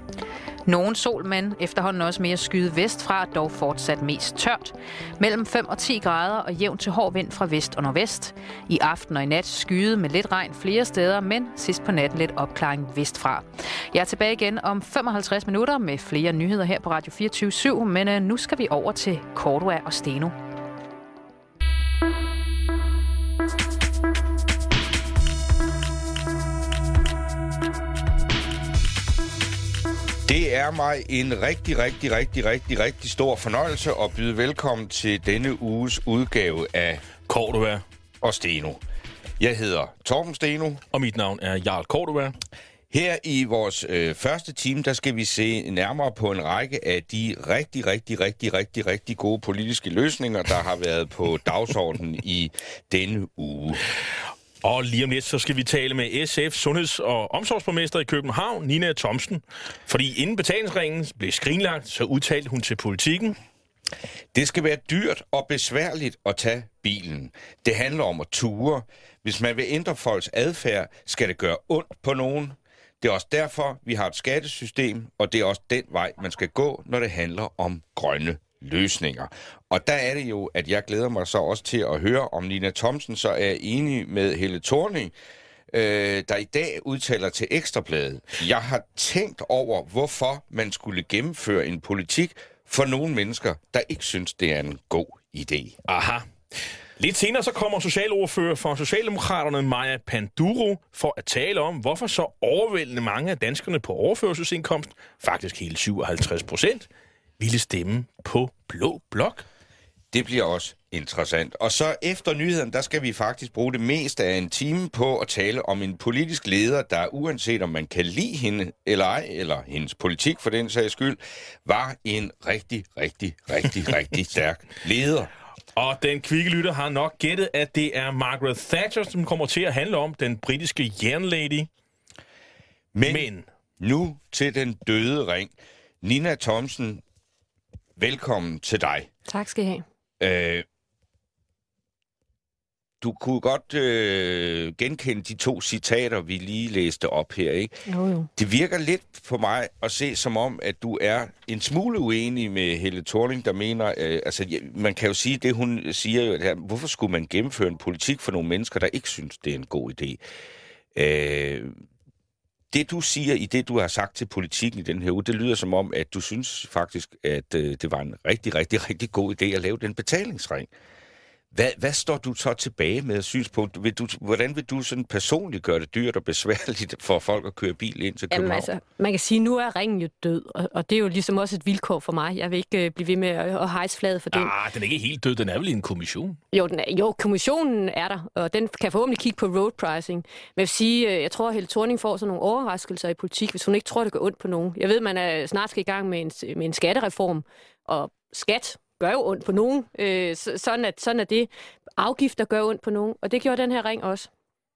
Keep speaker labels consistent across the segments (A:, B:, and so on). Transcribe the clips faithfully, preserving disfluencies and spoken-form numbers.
A: Nogen sol, men efterhånden også mere skyde vestfra, dog fortsat mest tørt. Mellem fem og ti grader og jævn til hård vind fra vest og nordvest. I aften og i nat skyde med lidt regn flere steder, men sidst på natten lidt opklaring vestfra. Jeg er tilbage igen om femoghalvtreds minutter med flere nyheder her på Radio fireogtyve syv, men nu skal vi over til Cordua og Steno.
B: Det er mig en rigtig, rigtig, rigtig, rigtig, rigtig stor fornøjelse at byde velkommen til denne uges udgave af
C: Cordua
B: og Steno. Jeg hedder Torben Steno.
C: Og mit navn er Jarl Cordua.
B: Her i vores øh, første time, der skal vi se nærmere på en række af de rigtig, rigtig, rigtig, rigtig, rigtig gode politiske løsninger, der har været på dagsordenen i denne uge.
C: Og lige om lidt, så skal vi tale med S F's sundheds- og omsorgsborgmester i København, Ninna Thomsen. Fordi inden betalingsringen blev skrinlagt, så udtalte hun til Politikken:
B: Det skal være dyrt og besværligt at tage bilen. Det handler om at ture. Hvis man vil ændre folks adfærd, skal det gøre ondt på nogen. Det er også derfor, vi har et skattesystem, og det er også den vej, man skal gå, når det handler om grønne løsninger. Og der er det jo, at jeg glæder mig så også til at høre, om Ninna Thomsen så er enig med Helle Thorning, øh, der i dag udtaler til Ekstrabladet: Jeg har tænkt over, hvorfor man skulle gennemføre en politik for nogle mennesker, der ikke synes, det er en god idé.
C: Aha. Lidt senere så kommer socialordfører for Socialdemokraterne Maja Panduro for at tale om, hvorfor så overvældende mange af danskerne på overførselsindkomst, faktisk hele syvoghalvtreds procent, ville stemme på Blå Blok.
B: Det bliver også interessant. Og så efter nyheden, der skal vi faktisk bruge det meste af en time på at tale om en politisk leder, der uanset om man kan lide hende eller ej, eller hendes politik for den sags skyld, var en rigtig, rigtig, rigtig, rigtig stærk leder.
C: Og den kvikke lytter har nok gættet, at det er Margaret Thatcher, som kommer til at handle om, den britiske jernlady.
B: Men, Men nu til den døde ring. Ninna Thomsen, velkommen til dig.
D: Tak skal I have.
B: Øh, du kunne godt øh, genkende de to citater, vi lige læste op her, ikke?
D: Jo, jo.
B: Det virker lidt på mig at se som om, at du er en smule uenig med Helle Thorning, der mener, øh, altså man kan jo sige, det hun siger jo, at hvorfor skulle man gennemføre en politik for nogle mennesker, der ikke synes, det er en god idé? Øh, Det, du siger i det, du har sagt til Politikken i den her uge, det lyder som om, at du synes faktisk, at øh, det var en rigtig, rigtig, rigtig god idé at lave den betalingsring. Hvad, hvad står du så tilbage med at synspunkt? Vil du, hvordan vil du sådan personligt gøre det dyrt og besværligt for folk at køre bil ind til København?
D: Jamen altså, man kan sige, at nu er ringen jo død, og, og det er jo ligesom også et vilkår for mig. Jeg vil ikke øh, blive ved med at, at hejse flaget for den.
C: Ah, den er ikke helt død, den er vel i en kommission?
D: Jo, den er, jo, kommissionen er der, og den kan forhåbentlig kigge på road pricing. Men jeg vil sige, øh, jeg tror, at Helle Thorning får sådan nogle overraskelser i politik, hvis hun ikke tror, det går ondt på nogen. Jeg ved, at man er snart skal i gang med en, med en skattereform, og skat gør jo ondt på nogen. Øh, sådan, at, sådan er det. Afgifter gør ondt på nogen, og det gjorde den her ring også.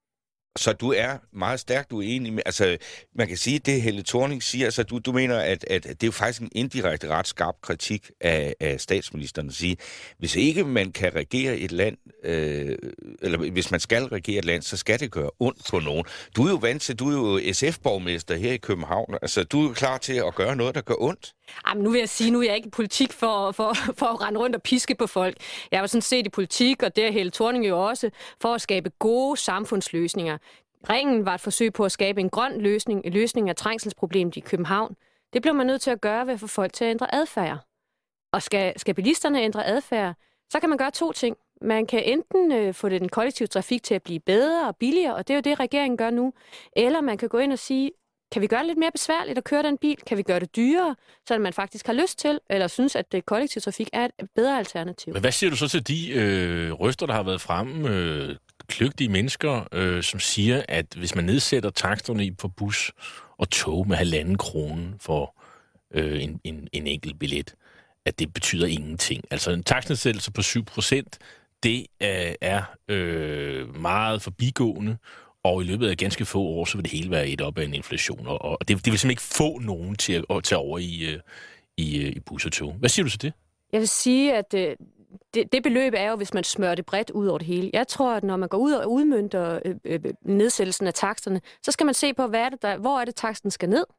B: Så du er meget stærkt uenig med, altså man kan sige, det Helle Thorning siger, altså du, du mener, at, at det er jo faktisk en indirekte ret skarp kritik af, af statsministeren at sige, hvis ikke man kan regere et land, øh, eller hvis man skal regere et land, så skal det gøre ondt på nogen. Du er jo vant til, du er jo S F-borgmester her i København, altså du er jo klar til at gøre noget, der gør ondt.
D: Jamen, nu vil jeg sige, nu er jeg ikke i politik for, for, for at rende rundt og piske på folk. Jeg var sådan set i politik, og det er Helle Thorning jo også, for at skabe gode samfundsløsninger. Ringen var et forsøg på at skabe en grøn løsning, en løsning af trængselsproblemet i København. Det bliver man nødt til at gøre ved at få folk til at ændre adfærd. Og skal, skal bilisterne ændre adfærd, så kan man gøre to ting. Man kan enten øh, få den kollektive trafik til at blive bedre og billigere, og det er jo det, regeringen gør nu. Eller man kan gå ind og sige, kan vi gøre det lidt mere besværligt at køre den bil? Kan vi gøre det dyrere, så man faktisk har lyst til, eller synes, at det kollektiv trafik er et bedre alternativ?
C: Men hvad siger du så til de øh, røster, der har været fremme, øh, kløgtige mennesker, øh, som siger, at hvis man nedsætter taksterne på bus og tog med halvanden krone for øh, en, en, en enkelt billet, at det betyder ingenting? Altså en takstnedsættelse på syv procent, det øh, er øh, meget forbigående, og i løbet af ganske få år, så vil det hele være et op af en inflation, og det, det vil simpelthen ikke få nogen til at, at tage over i, i, i bus og tog. Hvad siger du til det?
D: Jeg vil sige, at det, det, det beløb er jo, hvis man smører det bredt ud over det hele. Jeg tror, at når man går ud og udmønter øh, øh, nedsættelsen af taksterne, så skal man se på, hvad er det der, hvor er det taksten skal ned,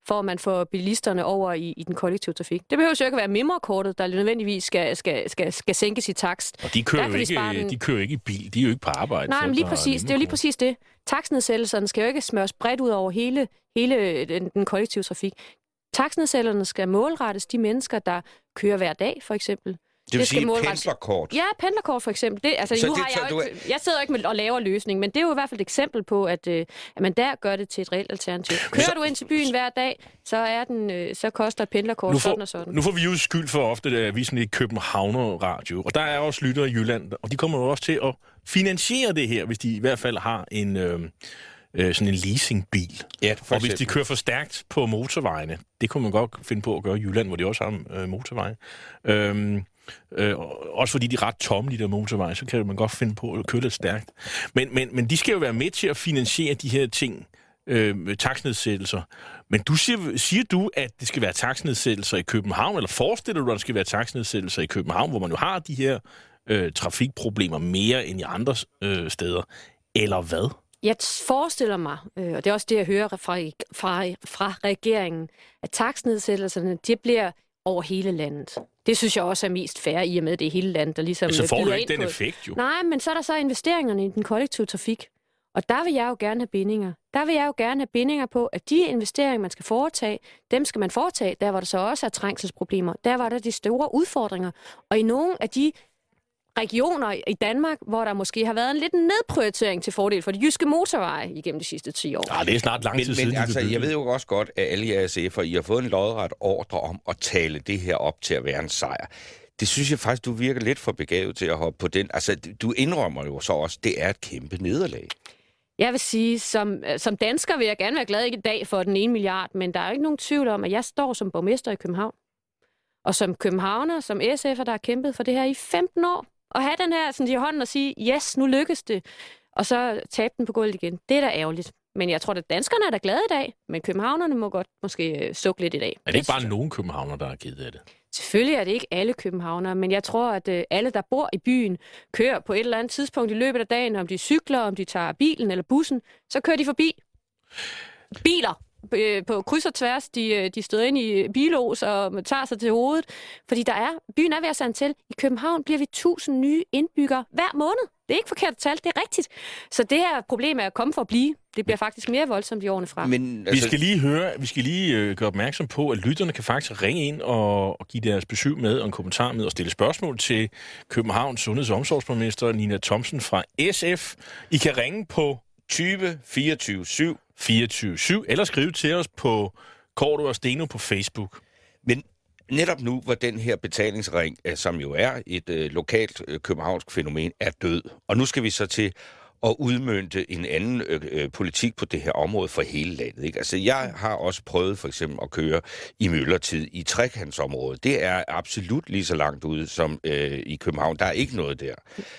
D: for at man får bilisterne over i, i den kollektive trafik. Det behøver jo ikke at være mimrekortet, der nødvendigvis skal, skal, skal, skal sænkes i takst.
C: Og de kører, jo ikke, en... de kører ikke i bil, de er jo ikke på arbejde.
D: Nej, men lige præcis, det er jo lige præcis det. Takstnedsættelserne skal jo ikke smøres bredt ud over hele, hele den, den kollektive trafik. Takstnedsættelserne skal målrettes de mennesker, der kører hver dag, for eksempel.
B: Det vil det sige pendlerkort?
D: Ja, pendlerkort for eksempel. Det, altså, nu det, har jeg, jo ikke, jeg sidder jo ikke med og laver løsning, men det er jo i hvert fald et eksempel på, at, øh, at man der gør det til et reelt alternativ. Kører så, du ind til byen hver dag, så, er den, øh, så koster et pendlerkort får, sådan og sådan.
C: Nu får vi jo skyld for ofte, at vi er sådan et Københavner-radio, og der er også lyttere i Jylland, og de kommer jo også til at finansiere det her, hvis de i hvert fald har en... Øh, sådan en leasingbil.
B: Ja,
C: og hvis de kører for stærkt på motorvejene, det kunne man godt finde på at gøre i Jylland, hvor de også har øh, motorveje. Øhm, øh, også fordi de er ret tomme, de der motorveje, så kan man godt finde på at køre lidt stærkt. Men, men, men de skal jo være med til at finansiere de her ting, øh, takstnedsættelser. Men du siger, siger du, at det skal være takstnedsættelser i København, eller forestiller du, at der skal være takstnedsættelser i København, hvor man jo har de her øh, trafikproblemer mere end i andre øh, steder, eller hvad?
D: Jeg forestiller mig, øh, og det er også det, jeg hører fra, fra, fra regeringen, at takstnedsættelserne, det bliver over hele landet. Det synes jeg også er mest fair, i og med, det er hele landet, der ligesom
C: men så får du ikke den
D: på.
C: effekt, jo.
D: Nej, men så er der så investeringerne i den kollektive trafik. Og der vil jeg jo gerne have bindinger. Der vil jeg jo gerne have bindinger på, at de investeringer, man skal foretage, dem skal man foretage, der hvor der så også er trængselsproblemer. Der var der de store udfordringer. Og i nogle af de regioner i Danmark, hvor der måske har været en lidt nedprioritering til fordel for de jyske motorveje igennem de sidste ti år.
C: Ja, det er snart lang tid
B: men,
C: siden.
B: Men altså, jeg ved jo også godt, at alle jer A S F'er, I har fået en lodret ordre om at tale det her op til at være en sejr. Det synes jeg faktisk, du virker lidt for begavet til at hoppe på den. Altså, du indrømmer jo så også, det er et kæmpe nederlag.
D: Jeg vil sige, som, som dansker vil jeg gerne være glad i dag for den ene milliard, men der er jo ikke nogen tvivl om, at jeg står som borgmester i København. Og som københavner, som S F'er, der har kæmpet for det her i femten år. Og have den her sådan i hånden og sige, yes, nu lykkes det, og så tabe den på gulvet igen. Det er da ærgerligt. Men jeg tror, at danskerne er da glade i dag, men københavnerne må godt måske sukke lidt i dag.
C: Er det ikke bare nogen københavner, der er ked af det?
D: Selvfølgelig er det ikke alle københavnere, men jeg tror, at alle, der bor i byen, kører på et eller andet tidspunkt i løbet af dagen, om de cykler, om de tager bilen eller bussen, så kører de forbi. Biler på kryds og tværs, de, de støder ind i bilos og tager sig til hovedet, fordi der er, byen er ved at sande til. I København bliver vi tusind nye indbyggere hver måned. Det er ikke forkert tal, det er rigtigt. Så det her problem er at komme for at blive. Det bliver faktisk mere voldsomt i årene frem.
C: Men, altså... Vi skal lige høre, vi skal lige øh, gøre opmærksom på, at lytterne kan faktisk ringe ind og, og give deres besøg med og en kommentar med og stille spørgsmål til Københavns Sundheds- og Omsorgsborgmester Nina Thomsen fra S F. I kan ringe på tyve fireogtyve syv fireogtyve syv eller skrive til os på Korto og Steno på Facebook.
B: Men netop nu, hvor den her betalingsring, som jo er et øh, lokalt øh, københavnsk fænomen, er død. Og nu skal vi så til at udmønte en anden øh, politik på det her område for hele landet. Ikke? Altså, jeg har også prøvet for eksempel at køre i myldretid i trekantsområdet. Det er absolut lige så langt ude som øh, i København. Der er ikke noget der.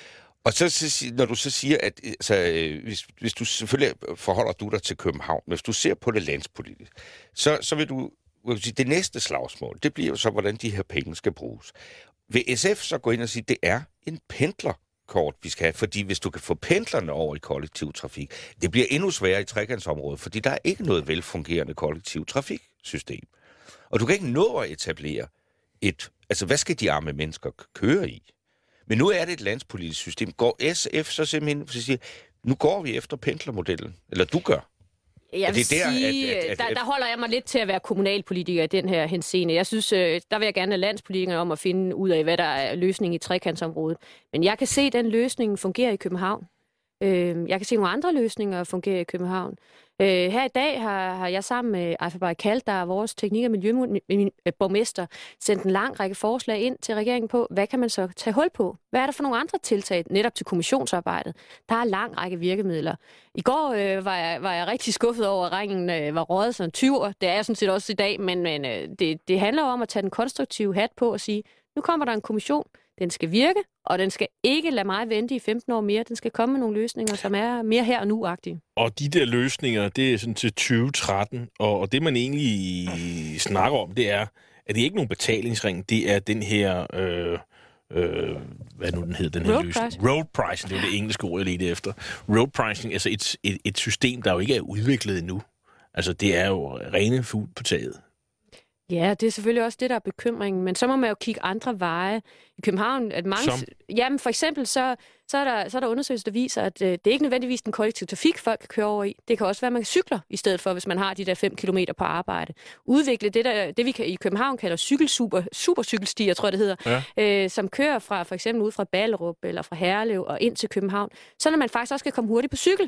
B: Og så, når du så siger, at altså, hvis, hvis du selvfølgelig forholder du dig til København, men hvis du ser på det landspolitisk, så, så vil du, vil du sige, det næste slagsmål, det bliver jo så, hvordan de her penge skal bruges. Vil S F så gå ind og sige, at det er en pendlerkort, vi skal have? Fordi hvis du kan få pendlerne over i kollektiv trafik, det bliver endnu sværere i trekantsområdet, fordi der er ikke noget velfungerende kollektiv trafiksystem. Og du kan ikke nå at etablere et, altså hvad skal de arme mennesker køre i? Men nu er det et landspolitisk system. Går S F så simpelthen og siger, nu går vi efter pendlermodellen? Eller du gør?
D: Jeg vil der, sige, at, at, at, der, der holder jeg mig lidt til at være kommunalpolitiker i den her henseende. Jeg synes, der vil jeg gerne have landspolitikerne om at finde ud af, hvad der er løsningen i trekantsområdet. Men jeg kan se, at den løsning fungerer i København. Jeg kan se nogle andre løsninger fungere i København. Her i dag har, har jeg sammen med Ejfa Barikal, der er vores teknik- og miljøborgmester, sendt en lang række forslag ind til regeringen på, hvad kan man så tage hul på? Hvad er der for nogle andre tiltag netop til kommissionsarbejdet? Der er en lang række virkemidler. I går øh, var, jeg, var jeg rigtig skuffet over, at ringen øh, var røget som tyver. Det er jeg sådan set også i dag, men, men øh, det, det handler om at tage den konstruktive hat på og sige, nu kommer der en kommission, den skal virke, og den skal ikke lade mig vente i femten år mere. Den skal komme med nogle løsninger, som er mere her og nu-agtige.
C: Og de der løsninger, det er sådan til tyve tretten, og, og det man egentlig snakker om, det er, at det ikke er nogen betalingsring, det er den her, øh, øh, hvad nu den hedder, den her
D: road
C: løsning?
D: Pricing.
C: Road pricing, det er det engelske ord, jeg ledte efter. Road pricing, altså et, et, et system, der jo ikke er udviklet endnu. Altså, det er jo rene fugl på taget.
D: Ja, det er selvfølgelig også det, der er bekymringen, men så må man jo kigge andre veje. I København, at mange...
C: Som?
D: Jamen, for eksempel, så, så, er der, så er der undersøgelser, der viser, at øh, det er ikke nødvendigvis den kollektive trafik, folk kan køre over i. Det kan også være, at man cykler i stedet for, hvis man har de der fem kilometer på arbejde. Udvikle det, der, det vi kan, i København kalder cykelsuper, supercykelstier, tror jeg, det hedder, ja. øh, som kører fra for eksempel ud fra Ballerup eller fra Herlev og ind til København, så når man faktisk også kan komme hurtigt på cykel.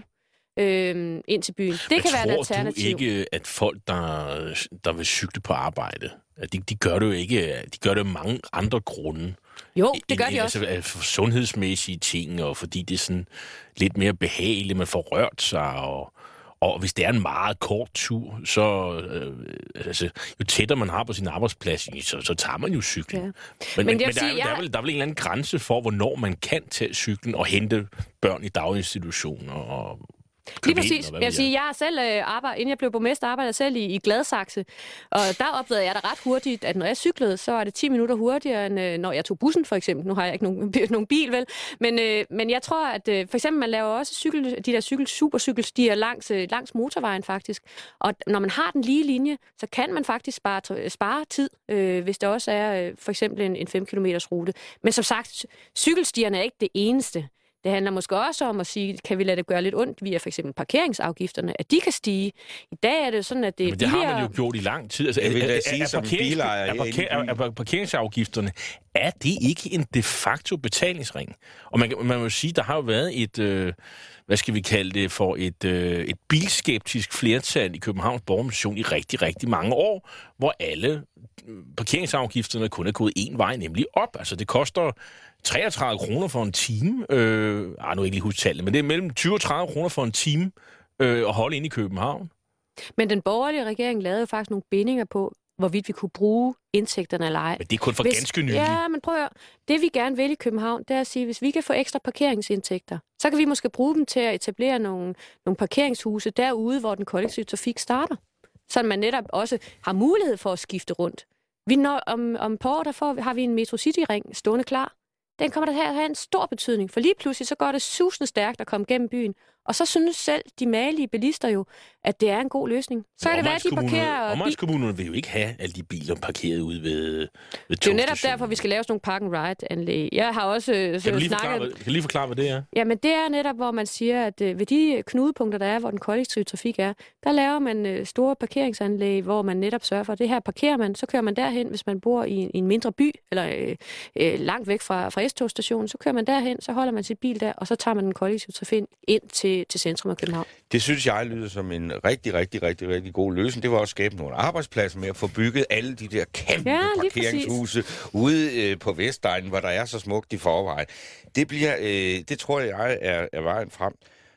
D: Øhm, ind til byen. Det
C: Men
D: kan være et alternativ.
C: Tror du ikke, at folk, der, der vil cykle på arbejde, de, de gør det jo ikke, de gør det af mange andre grunde?
D: Jo, det gør
C: en,
D: de også.
C: Altså for sundhedsmæssige ting, og fordi det er sådan lidt mere behageligt, man får rørt sig, og, og hvis det er en meget kort tur, så øh, altså, jo tættere man har på sin arbejdsplads, så, så tager man jo cyklen. Ja. Men, men, men, men
D: sige,
C: der, er,
D: jeg...
C: der, er vel, der er vel en eller anden grænse for, hvornår man kan tage cyklen og hente børn i daginstitutioner og
D: lige præcis. Jeg vil sige, jeg selv øh, arbejde, inden jeg blev borgmester, arbejdede jeg selv i, i Gladsaxe, og der opdagede jeg da ret hurtigt, at når jeg cyklede, så var det ti minutter hurtigere, end øh, når jeg tog bussen, for eksempel. Nu har jeg ikke nogen, nogen bil, vel? Men, øh, men jeg tror, at øh, for eksempel, man laver også cykel, de der cykel, supercykelstier langs, øh, langs motorvejen, faktisk. Og når man har den lige linje, så kan man faktisk spare, spare tid, øh, hvis der også er øh, for eksempel en, en fem kilometers rute. Men som sagt, cykelstierne er ikke det eneste. Det handler måske også om at sige, kan vi lade det gøre lidt ondt via for eksempel parkeringsafgifterne, at de kan stige. I dag er det sådan, at det er
C: Men det
D: billigere...
C: har man jo gjort i lang tid. Altså,
B: jeg vil da
C: er,
B: sige,
C: er,
B: som
C: parkerings,
B: bilejer...
C: Er, parker, er, er parkeringsafgifterne, er det ikke en de facto betalingsring? Og man, man må sige, der har jo været et... Øh, hvad skal vi kalde det for et, øh, et bilskeptisk flertal i Københavns Borgerrepræsentation i rigtig, rigtig mange år, hvor alle parkeringsafgifterne kun er gået en vej, nemlig op. Altså det koster treogtredive kroner for en time. Øh, ej, nu er ikke lige huske tallet, men det er mellem tyve og tredive kroner for en time øh, at holde ind i København.
D: Men den borgerlige regering lavede jo faktisk nogle bindinger på, hvorvidt vi kunne bruge indtægterne eller ej.
C: Men det er kun for hvis, ganske nylig.
D: Ja, men prøv at høre. Det vi gerne vil i København, det er at sige, hvis vi kan få ekstra parkeringsindtægter, så kan vi måske bruge dem til at etablere nogle, nogle parkeringshuse derude, hvor den kollektive trafik starter. Så man netop også har mulighed for at skifte rundt. Vi når, om, om på år, der får, har vi en Metro City-ring stående klar. Den kommer der til at have en stor betydning, for lige pludselig så går det susende stærkt at komme gennem byen. Og så synes selv de malige bilister jo, at det er en god løsning. Så kan det være, at de parkerer...
C: Omegnskommunerne vil jo ikke have alle de biler parkeret ude ved, ved
D: det er jo netop derfor, vi skal lave sådan nogle park-and-ride-anlæg. Jeg har også kan
C: du lige
D: snakket...
C: Forklare, kan du lige forklare, hvad det er?
D: Jamen, det er netop, hvor man siger, at øh, ved de knudepunkter, der er, hvor den kollektive trafik er, der laver man øh, store parkeringsanlæg, hvor man netop sørger for, at det her parkerer man, så kører man derhen, hvis man bor i, i en mindre by, eller øh, øh, langt væk fra, fra S-togstationen, så kører man derhen, så holder man sit bil der, og så tager man den kollektive trafik ind til, til centrum af København.
B: Det synes jeg lyder som en rigtig, rigtig, rigtig, rigtig god løsning. Det var også at skabe nogle arbejdspladser med at få bygget alle de der kæmpe ja, parkeringshuse præcis. ude øh, på Vestegnen, hvor der er så smukt i forvejen. Det bliver, øh, det tror jeg er, er vejen frem.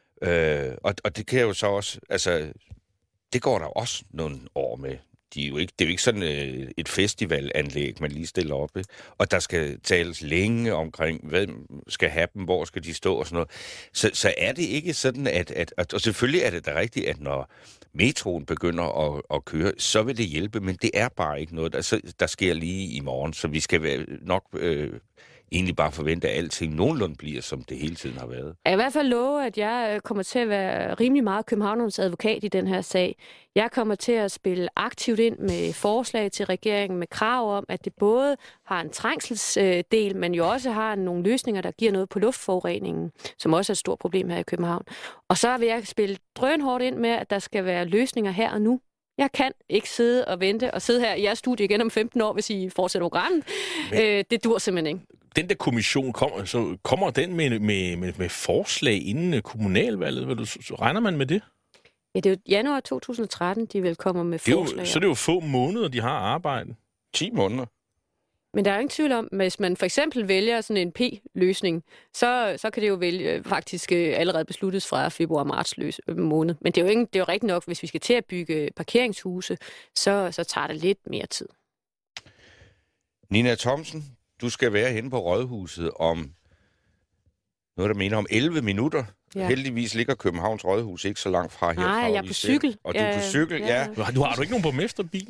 B: Øh, og, og det kan jo så også, altså, det går der også nogle år med. De er jo ikke, det er jo ikke sådan øh, et festivalanlæg, man lige stiller op. Ikke? Og der skal tales længe omkring, hvem skal have dem, hvor skal de stå og sådan noget. Så, så er det ikke sådan, at, at, at... Og selvfølgelig er det da rigtigt, at når metroen begynder at, at køre, så vil det hjælpe, men det er bare ikke noget, der, der sker lige i morgen. Så vi skal være, nok... Øh, egentlig bare forvente, at alting nogenlunde bliver, som det hele tiden har været.
D: Jeg i hvert fald love, at jeg kommer til at være rimelig meget københavnernes advokat i den her sag. Jeg kommer til at spille aktivt ind med forslag til regeringen med krav om, at det både har en trængselsdel, men jo også har nogle løsninger, der giver noget på luftforureningen, som også er et stort problem her i København. Og så vil jeg spille drønhårdt ind med, at der skal være løsninger her og nu. Jeg kan ikke sidde og vente og sidde her i jeres studie igen om femten år, hvis I fortsætter programmet. Øh, det dur simpelthen ikke.
C: Den der kommission, kommer, så kommer den med, med, med, med forslag inden kommunalvalget? Du, så regner man med det?
D: Ja, det er jo januar to tusind og tretten, de vil komme med forslag.
C: Jo, så det er jo få måneder, de har arbejdet.
B: ti måneder.
D: Men der er jo ingen tvivl om, hvis man for eksempel vælger sådan en P-løsning, så, så kan det jo vælge, faktisk allerede besluttes fra februar-marts måned. Men det er jo, ikke, det er jo rigtigt nok, hvis vi skal til at bygge parkeringshuse, så, så tager det lidt mere tid.
B: Nina Thomsen, du skal være henne på Rådhuset om noget, der mener om elleve minutter. Ja. Heldigvis ligger Københavns Rådhus ikke så langt fra herfra.
D: Nej, jeg er på cykel.
B: Og du er på cykel, ja. ja.
C: Du har, du har du ikke nogen borgmesterbil?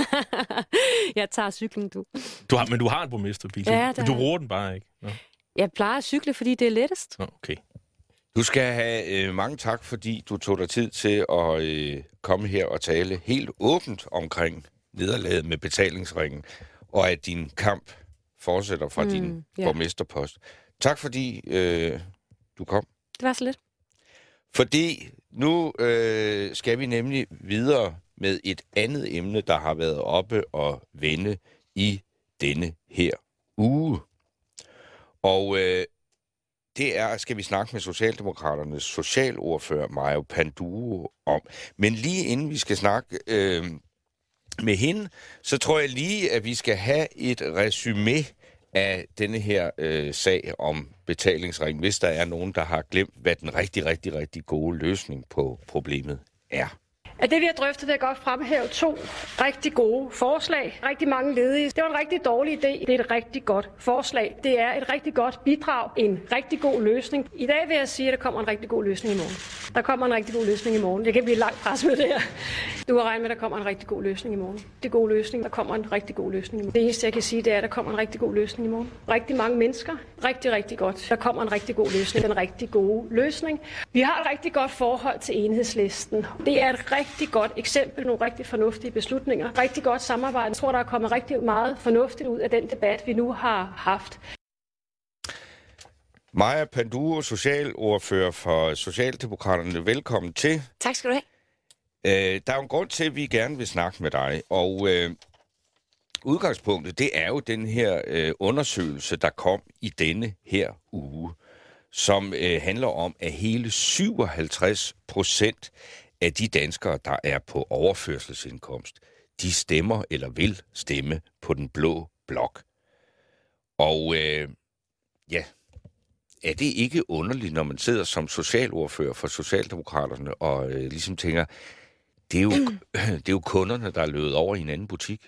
D: Jeg tager cyklen, du.
C: du har, men du har en borgmesterbil,
D: ja,
C: men du bruger den bare ikke? Nå.
D: Jeg plejer at cykle, fordi det er lettest.
C: Nå, okay.
B: Du skal have øh, mange tak, fordi du tog dig tid til at øh, komme her og tale helt åbent omkring nederlaget med betalingsringen, og at din kamp fortsætter fra mm, din yeah. borgmesterpost. Tak fordi øh, du kom.
D: Det var så lidt.
B: Fordi nu øh, skal vi nemlig videre med et andet emne, der har været oppe og vende i denne her uge. Og øh, det er, skal vi snakke med Socialdemokraternes socialordfører Maja Panduro om. Men lige inden vi skal snakke øh, med hende, så tror jeg lige, at vi skal have et resumé af denne her øh, sag om betalingsring, hvis der er nogen, der har glemt, hvad den rigtig, rigtig, rigtig gode løsning på problemet er.
E: Af det, vi har drøftet, vil jeg godt fremhæve to rigtig gode forslag. Rigtig mange ledige. Det var en rigtig dårlig idé. Det er et rigtig godt forslag. Det er et rigtig godt bidrag. En rigtig god løsning. I dag vil jeg sige, at der kommer en rigtig god løsning i morgen. Der kommer en rigtig god løsning i morgen. Det kan blive langt pres med det her. Du har regnet med, at der kommer en rigtig god løsning i morgen. Det er god løsning. Der kommer en rigtig god løsning i morgen. Det eneste, jeg kan sige, det er, at der kommer en rigtig god løsning i morgen. Rigtig mange mennesker. Rigtig, rigtig godt. Der kommer en rigtig god løsning. Den rigtig gode løsning. Vi har et rigtig godt forhold til Enhedslisten. Det er et rigtig godt eksempel. Nogle rigtig fornuftige beslutninger. Rigtig godt samarbejde. Jeg tror, der er kommet rigtig meget fornuftigt ud af den debat, vi nu har haft.
B: Maja Panduro, socialordfører for Socialdemokraterne. Velkommen til.
F: Tak skal du have.
B: Øh, der er jo en grund til, at vi gerne vil snakke med dig, og øh, udgangspunktet, det er jo den her øh, undersøgelse, der kom i denne her uge, som øh, handler om, at hele syvoghalvtreds procent af de danskere, der er på overførselsindkomst, de stemmer eller vil stemme på den blå blok. Og øh, ja, er det ikke underligt, når man sidder som socialordfører for Socialdemokraterne og øh, ligesom tænker, det er, jo, mm. det er jo kunderne, der er løbet over i en anden butik?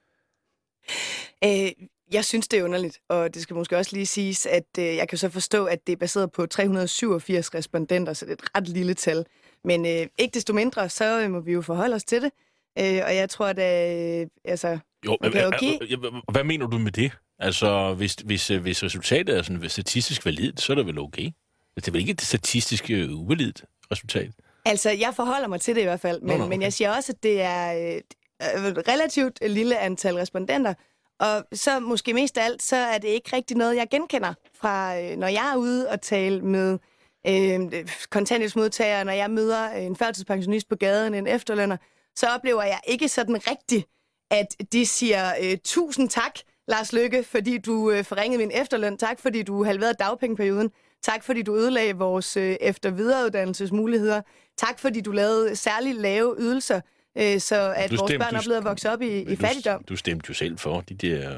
F: Øh, jeg synes, det er underligt, og det skal måske også lige siges, at øh, jeg kan så forstå, at det er baseret på tre hundrede syvogfirs respondenter, så det er et ret lille tal. Men øh, ikke desto mindre, så øh, må vi jo forholde os til det. Øh, og jeg tror, at øh, altså,
C: jo,
F: man kan jo give...
C: Hvad mener du med det? Altså, hvis, hvis, hvis resultatet er sådan statistisk validt, så er det vel okay? Det er vel ikke et statistisk uh, uvalidt resultat?
F: Altså, jeg forholder mig til det i hvert fald, men, nå, nå, okay. men jeg siger også, at det er øh, et relativt lille antal respondenter, og så måske mest af alt, så er det ikke rigtig noget, jeg genkender fra, øh, når jeg er ude og tale med øh, kontanthjælpsmodtagere, når jeg møder en førtidspensionist på gaden, en efterlønner, så oplever jeg ikke sådan rigtigt, at de siger øh, tusind tak, Lars Løkke, fordi du øh, forringede min efterløn. Tak, fordi du halverede dagpengeperioden. Tak, fordi du ødelagde vores øh, efter- og videreuddannelsesmuligheder. Tak, fordi du lavede særligt lave ydelser, øh, så at du vores stemte, børn er blevet at vokse op i, i fattigdom.
C: Du stemte jo selv for de der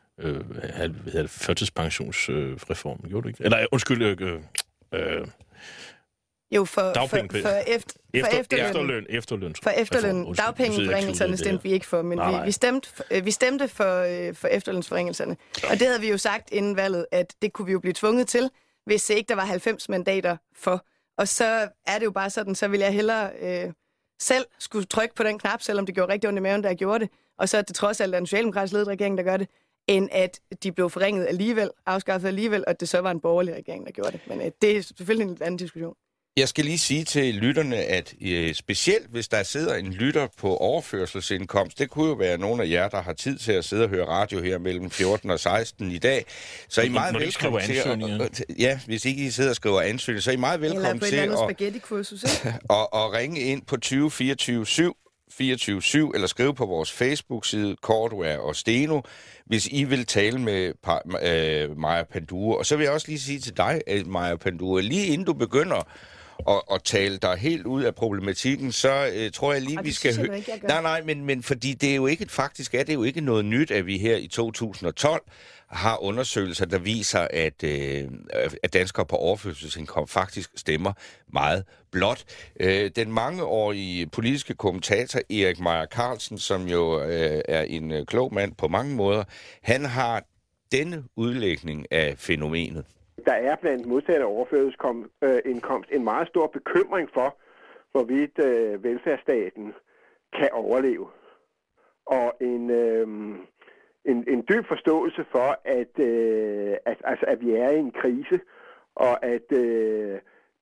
C: øh, førtidspensionsreformen, øh, gjorde du ikke? Eller undskyld, øh, øh,
F: Jo, for, for, for, efter,
C: efter,
F: for efterløn.
C: efterløn. efterløn
F: for efterløn. Dagpengeforringelserne stemte vi ikke for, men nej, nej. Vi, vi, stemte, vi stemte for, for efterlønsforringelserne. Og det havde vi jo sagt inden valget, at det kunne vi jo blive tvunget til, hvis ikke der var halvfems mandater for. Og så er det jo bare sådan, så vil jeg hellere øh, selv skulle trykke på den knap, selvom det gjorde rigtig ondt i maven, da jeg gjorde det. Og så er det trods alt en socialdemokratisk ledet regering, der gør det, end at de blev forringet alligevel, afskaffet alligevel, og det så var en borgerlig regering, der gjorde det. Men øh, det er selvfølgelig en anden diskussion.
B: Jeg skal lige sige til lytterne, at øh, specielt hvis der sidder en lytter på overførselsindkomst, det kunne jo være nogle af jer, der har tid til at sidde og høre radio her mellem fjorten og seksten i dag, så er I meget velkommen til at, ja, hvis ikke I sidder og skriver ansøgning, så er I meget velkommen til at, at, at ringe ind på tyve fireogtyve syv fireogtyve syv eller skrive på vores Facebook-side Cordua og Steno, hvis I vil tale med øh, Maja Panduro. Og så vil jeg også lige sige til dig, Maja Panduro, lige inden du begynder at, at tale dig helt ud af problematikken, så øh, tror jeg lige, vi skal høre... Nej, nej, men, men fordi det er jo ikke, faktisk er det jo ikke noget nyt, at vi her i to tusind og tolv har undersøgelser, der viser, at, øh, at danskere på overførselsindkomst faktisk stemmer meget blot. Øh, den mangeårige politiske kommentator Erik Meier Carlsen, som jo øh, er en øh, klog mand på mange måder, han har denne udlægning af fænomenet.
G: Der er blandt modtagerne af overførselsindkomst en meget stor bekymring for, hvorvidt øh, velfærdsstaten kan overleve. Og en... Øh, En, en dyb forståelse for, at, øh, at, altså, at vi er i en krise, og at øh,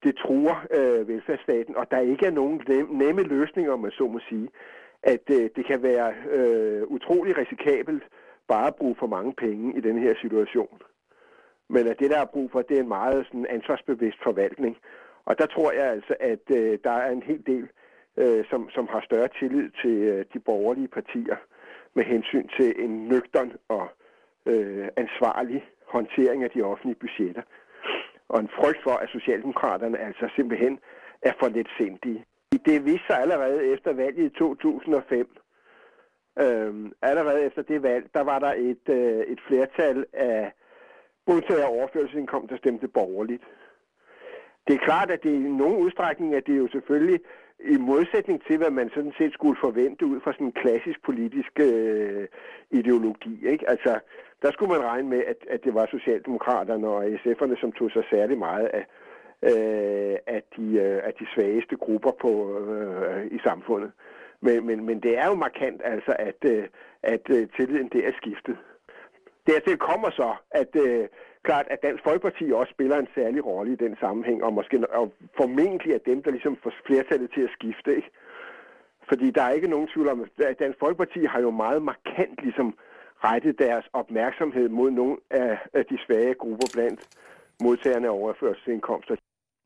G: det truer øh, velfærdsstaten, og der ikke er nogen nemme løsninger, om man så må sige, at øh, det kan være øh, utrolig risikabelt bare at bruge for mange penge i den her situation. Men at det, der er brug for, det er en meget sådan, ansvarsbevidst forvaltning. Og der tror jeg altså, at øh, der er en hel del, øh, som, som har større tillid til øh, de borgerlige partier med hensyn til en nøgtern og øh, ansvarlig håndtering af de offentlige budgetter. Og en frygt for, at Socialdemokraterne altså simpelthen er for letsindige. Det viste sig allerede efter valget i to tusind og fem. Øhm, allerede efter det valg, der var der et, øh, et flertal af modtagere af overførselsindkomst, der stemte borgerligt. Det er klart, at det i nogen udstrækning, at det er jo selvfølgelig i modsætning til, hvad man sådan set skulle forvente ud fra sådan en klassisk politisk øh, ideologi. Ikke? Altså, der skulle man regne med, at, at det var Socialdemokraterne og S F'erne, som tog sig særlig meget af, øh, af, de, øh, af de svageste grupper på, øh, i samfundet. Men, men, men det er jo markant, altså, at, øh, at øh, tilliden det er skiftet. Dertil kommer så, at øh, klart, at Dansk Folkeparti også spiller en særlig rolle i den sammenhæng, og måske og formentlig er dem, der ligesom får flertallet til at skifte, ikke? Fordi der er ikke nogen tvivl om, at Dansk Folkeparti har jo meget markant ligesom rettet deres opmærksomhed mod nogle af, af de svage grupper blandt modtagerne af overførselsindkomster.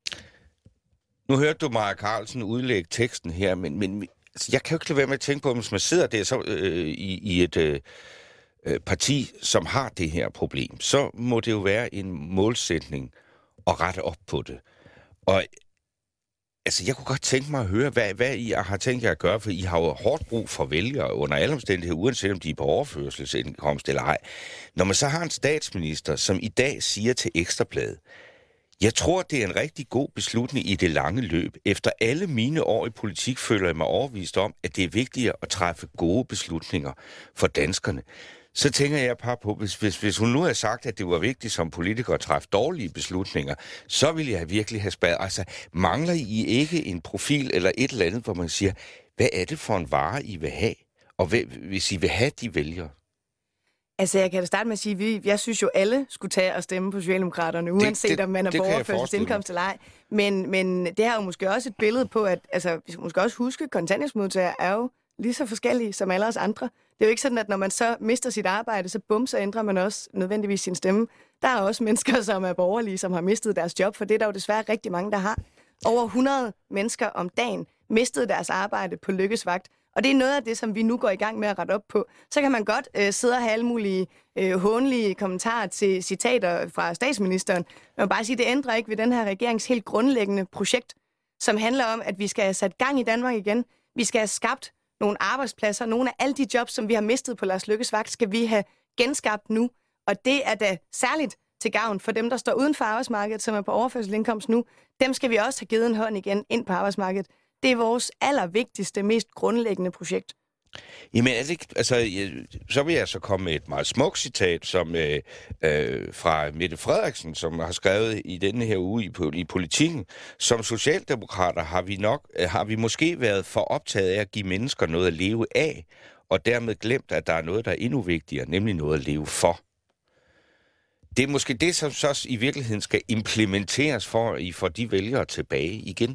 B: Nu hørte du Maja Carlsen udlægge teksten her, men, men altså, jeg kan jo ikke lade være med at tænke på, hvis man sidder der så, øh, i, i et øh, parti, som har det her problem, så må det jo være en målsætning at rette op på det. Og altså, jeg kunne godt tænke mig at høre, hvad, hvad I har tænkt jer at gøre, for I har jo hårdt brug for vælgere under alle omstændigheder, uanset om de er på overførselsindkomst eller ej. Når man så har en statsminister, som i dag siger til Ekstrabladet, jeg tror, det er en rigtig god beslutning i det lange løb. Efter alle mine år i politik føler jeg mig overbevist om, at det er vigtigere at træffe gode beslutninger for danskerne. Så tænker jeg bare på, hvis, hvis, hvis hun nu havde sagt, at det var vigtigt som politiker at træffe dårlige beslutninger, så ville jeg virkelig have spadet. Altså, mangler I ikke en profil eller et eller andet, hvor man siger, hvad er det for en vare, I vil have? Og hvad, hvis I vil have, de vælgere?
F: Altså, jeg kan da starte med at sige, at jeg synes jo, alle skulle tage og stemme på Socialdemokraterne, uanset det, det, om man er på overførselsindkomst eller ej. Men, men det har jo måske også et billede på, at altså, vi skal måske også huske, at kontanthjælpsmodtagere er jo lige så forskellige som alle os andre. Det er jo ikke sådan, at når man så mister sit arbejde, så bum, så ændrer man også nødvendigvis sin stemme. Der er også mennesker, som er borgerlige, som har mistet deres job, for det er der jo desværre rigtig mange, der har. Over hundrede mennesker om dagen mistede deres arbejde på Lykkes vagt. Og det er noget af det, som vi nu går i gang med at rette op på. Så kan man godt øh, sidde og have alle mulige øh, hånlige kommentarer til citater fra statsministeren. Men man bare sige, det ændrer ikke ved den her regerings helt grundlæggende projekt, som handler om, at vi skal have sat gang i Danmark igen. Vi skal have skabt nogle arbejdspladser. Nogle af alle de jobs, som vi har mistet på Lars Løkkes vagt, skal vi have genskabt nu. Og det er da særligt til gavn for dem, der står uden for arbejdsmarkedet, som er på overførselsindkomst nu. Dem skal vi også have givet en hånd igen ind på arbejdsmarkedet. Det er vores allervigtigste, mest grundlæggende projekt.
B: Jamen, er det ikke, altså, så vil jeg så komme med et meget smukt citat som, øh, øh, fra Mette Frederiksen, som har skrevet i denne her uge i, i Politikken. Som socialdemokrater har vi, nok, har vi måske været for optaget af at give mennesker noget at leve af, og dermed glemt, at der er noget, der er endnu vigtigere, nemlig noget at leve for. Det er måske det, som så i virkeligheden skal implementeres for, at I får de vælgere tilbage igen.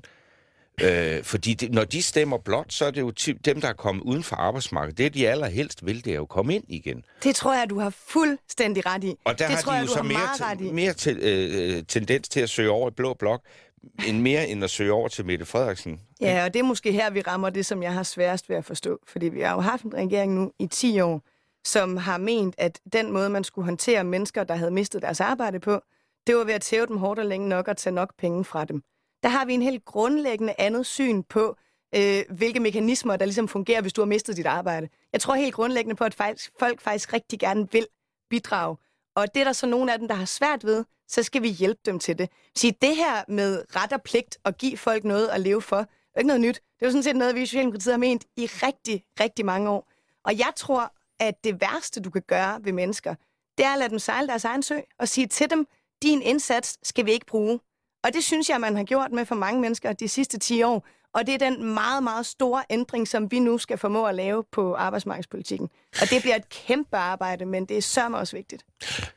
B: Øh, fordi det, når de stemmer blot, så er det jo dem, der er kommet uden for arbejdsmarkedet. Det, de allerhelst vil, det er jo komme ind igen.
F: Det tror jeg, du har fuldstændig ret i.
B: Og der
F: det
B: har
F: tror
B: de
F: jeg,
B: jo så mere,
F: te-
B: mere til, øh, tendens til at søge over i blå blok, end mere end at søge over til Mette Frederiksen.
F: Ja, og det er måske her, vi rammer det, som jeg har sværest ved at forstå. Fordi vi har jo haft en regering nu i ti år, som har ment, at den måde, man skulle håndtere mennesker, der havde mistet deres arbejde på, det var ved at tæve dem hårdt og længe nok og tage nok penge fra dem. Der har vi en helt grundlæggende andet syn på, øh, hvilke mekanismer, der ligesom fungerer, hvis du har mistet dit arbejde. Jeg tror helt grundlæggende på, at folk faktisk rigtig gerne vil bidrage. Og det er der så nogle af dem, der har svært ved, så skal vi hjælpe dem til det. Så det her med ret og pligt at give folk noget at leve for, er ikke noget nyt. Det er jo sådan set noget, vi i Socialdemokratiet har ment i rigtig, rigtig mange år. Og jeg tror, at det værste, du kan gøre ved mennesker, det er at lade dem sejle deres egen sø og sige til dem, din indsats skal vi ikke bruge. Og det synes jeg, man har gjort med for mange mennesker de sidste ti år. Og det er den meget, meget store ændring, som vi nu skal formå at lave på arbejdsmarkedspolitikken. Og det bliver et kæmpe arbejde, men det er sørme også vigtigt.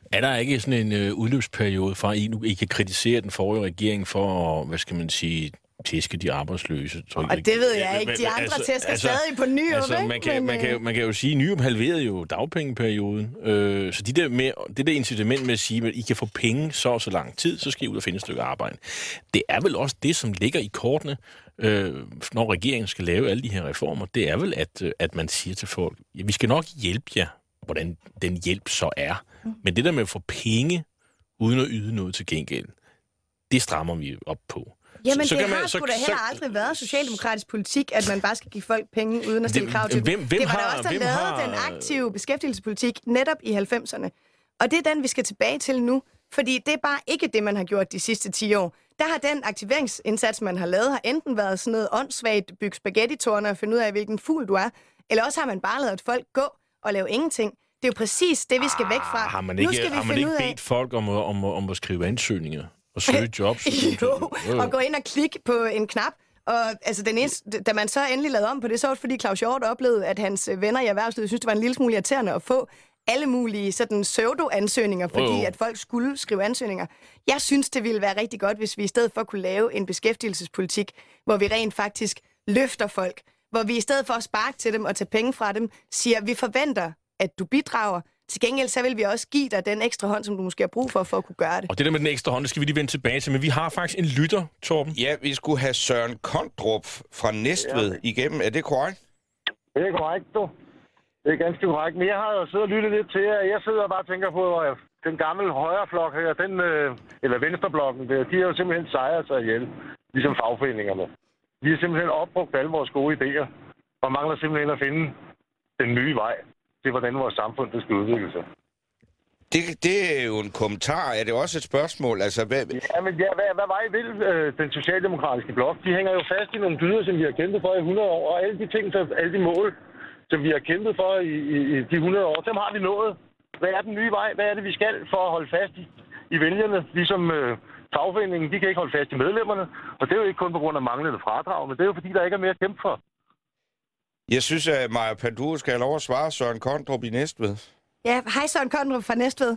C: Er der ikke sådan en øh, udløbsperiode fra, at I nu I kan kritisere den forrige regering for, hvad skal man sige, tæske de arbejdsløse?
F: Og det ved jeg ikke. De andre altså, tæsker altså, stadig på Nyrup,
C: altså,
F: ikke?
C: Man kan,
F: Men,
C: man, kan, man kan jo sige, at Nyrup halverede jo dagpengeperioden. Øh, så de der med, det der incitament med at sige, at I kan få penge så og så lang tid, så skal I ud og finde et stykke arbejde. Det er vel også det, som ligger i kortene, øh, når regeringen skal lave alle de her reformer. Det er vel, at, at man siger til folk, ja, vi skal nok hjælpe jer, hvordan den hjælp så er. Mm. Men det der med at få penge, uden at yde noget til gengæld, det strammer vi op på.
F: Jamen,
C: så, så
F: det
C: man,
F: har sgu da heller aldrig været socialdemokratisk politik, at man bare skal give folk penge uden at stille krav til
C: hvem, hvem
F: det. var
C: har,
F: der også, der
C: hvem
F: lavede
C: har...
F: den aktive beskæftigelsespolitik netop i halvfemserne. Og det er den, vi skal tilbage til nu. Fordi det er bare ikke det, man har gjort de sidste ti år. Der har den aktiveringsindsats, man har lavet, har enten været sådan noget åndssvagt, bygge spaghetti-tårner og finde ud af, hvilken fugl du er, eller også har man bare lavet folk gå og lave ingenting. Det er jo præcis det, vi skal væk fra.
C: Har man ikke,
F: nu skal vi
C: har man ikke bedt
F: af...
C: folk om at, om, at, om at skrive ansøgninger og søge jobs?
F: jo, og gå ind og klikke på en knap. Og altså, den eneste, da man så endelig lavede om på det, så var det, fordi Claus Hjort oplevede, at hans venner i erhvervslivet synes det var en lille smule irriterende at få alle mulige sådan pseudo-ansøgninger, fordi oh, oh. at folk skulle skrive ansøgninger. Jeg synes, det ville være rigtig godt, hvis vi i stedet for kunne lave en beskæftigelsespolitik, hvor vi rent faktisk løfter folk, hvor vi i stedet for at sparke til dem og tage penge fra dem, siger, vi forventer, at du bidrager. Til gengæld så vil vi også give dig den ekstra hånd, som du måske har brug for, for at kunne gøre det.
C: Og det der med den ekstra hånd, det skal vi lige vende tilbage til. Men vi har faktisk en lytter, Torben.
B: Ja, vi skulle have Søren Kondrup fra Næstved ja. igennem. Er det korrekt?
H: Det er korrekt, du. Det er ganske korrekt. Men jeg har jo siddet og lyttet lidt til jer. Jeg sidder og bare tænker på, at den gamle højreflok her, den, eller venstreblokken, de har jo simpelthen sejret sig ihjel, ligesom fagforeningerne. Vi har simpelthen opbrugt alle vores gode idéer, og mangler simpelthen at finde den nye vej til, hvordan vores samfund det skal udvikle sig.
B: Det, det er jo en kommentar. Er det også et spørgsmål? Altså, hvad...
H: Ja, men ja, hvad, hvad vej vil øh, den socialdemokratiske blok? De hænger jo fast i nogle dyder, som vi har kæmpet for i hundrede år, og alle de ting, så, alle de mål, som vi har kæmpet for i, i, i de hundrede år, dem har vi nået. Hvad er den nye vej? Hvad er det, vi skal for at holde fast i, i vælgerne? Ligesom øh, fagforeningen, de kan ikke holde fast i medlemmerne, og det er jo ikke kun på grund af manglende fradrag, men det er jo fordi, der ikke er mere at kæmpe for.
B: Jeg synes, at Maja Panduro skal have lov at svare Søren Kondrup i Næstved.
F: Ja, hej Søren Kondrup fra Næstved.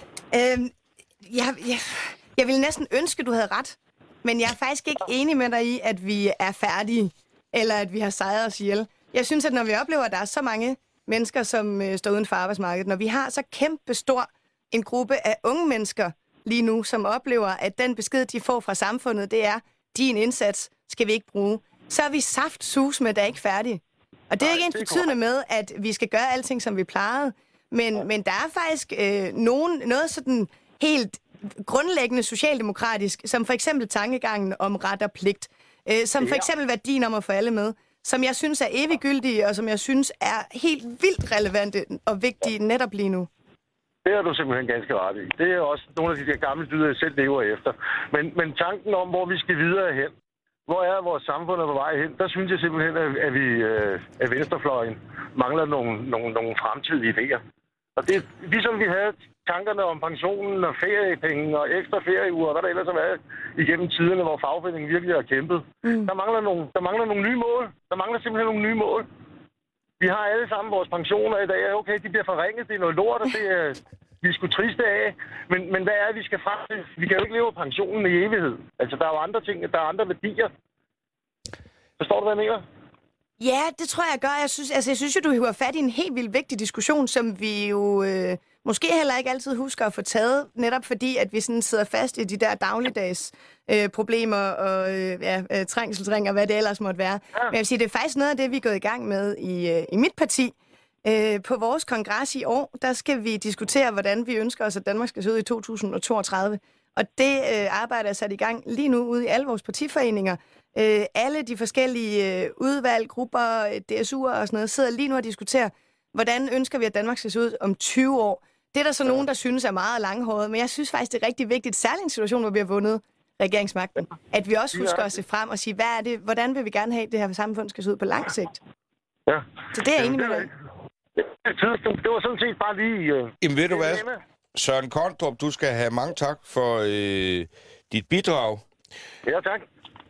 F: Øhm, jeg, jeg, jeg ville næsten ønske, du havde ret, men jeg er faktisk ikke enig med dig i, at vi er færdige, eller at vi har sejret os ihjel. Jeg synes, at når vi oplever, at der er så mange mennesker, som øh, står uden for arbejdsmarkedet, når vi har så kæmpe stor en gruppe af unge mennesker lige nu, som oplever, at den besked, de får fra samfundet, det er, din indsats skal vi ikke bruge, så er vi saftsus med, at der er ikke færdige. Og det er ikke ens betydende med, at vi skal gøre alting, som vi plejede, men, men der er faktisk øh, nogen, noget sådan helt grundlæggende socialdemokratisk, som for eksempel tankegangen om ret og pligt, øh, som for eksempel værdien om at få alle med, som jeg synes er eviggyldige, og som jeg synes er helt vildt relevante og vigtige netop lige nu.
H: Det er du simpelthen ganske ret i. Det er også nogle af de der gamle dyder, jeg selv lever efter. Men, men tanken om, hvor vi skal videre hen, hvor er vores samfund på vej hen, der synes jeg simpelthen, at vi af venstrefløjen mangler nogle, nogle, nogle fremtidige idéer. Og det er ligesom vi havde tankerne om pensionen og feriepenge og ekstra ferieuger, og hvad der ellers har været igennem tiderne, hvor fagforeningen virkelig har kæmpet. Mm. Der, mangler nogle, der mangler nogle nye mål. Der mangler simpelthen nogle nye mål. Vi har alle sammen vores pensioner i dag. Okay, de bliver forringet, det er noget lort, og det er, vi er sgu triste af. Men, men hvad er det, vi skal frem til? Vi kan jo ikke leve pensionen i evighed. Altså, der er jo andre ting, der er andre værdier. Forstår du, hvad jeg mener?
F: Ja, det tror jeg, jeg gør. Jeg synes, altså, jeg synes jo, du hiver fat i en helt vildt vigtig diskussion, som vi jo øh, måske heller ikke altid husker at få taget, netop fordi, at vi sådan sidder fast i de der dagligdags øh, problemer og øh, ja, øh, trængselsring og hvad det ellers måtte være. Ja. Men jeg vil sige, det er faktisk noget af det, vi er gået i gang med i, øh, i mit parti. Øh, på vores kongres i år, der skal vi diskutere, hvordan vi ønsker os, at Danmark skal se ud i to tusind og toogtredive. Og det øh, arbejde er sat i gang lige nu ude i alle vores partiforeninger. Øh, alle de forskellige øh, udvalg, grupper, D S U'er og sådan noget, sidder lige nu og diskuterer, hvordan ønsker vi, at Danmark skal se ud om tyve år. Det er der så nogen, der synes er meget langhåret, men jeg synes faktisk, det er rigtig vigtigt, særligt en situation, hvor vi har vundet regeringsmagten, at vi også husker at se frem og sige, hvad er det, hvordan vil vi gerne have, at det her samfund skal se ud på lang sigt.
H: Ja.
F: Så det er jeg enig med dig.
H: Det var sådan set bare lige... Uh...
B: Jamen ved du hvad, Søren Kondrup, du skal have mange tak for øh, dit bidrag.
H: Ja, tak.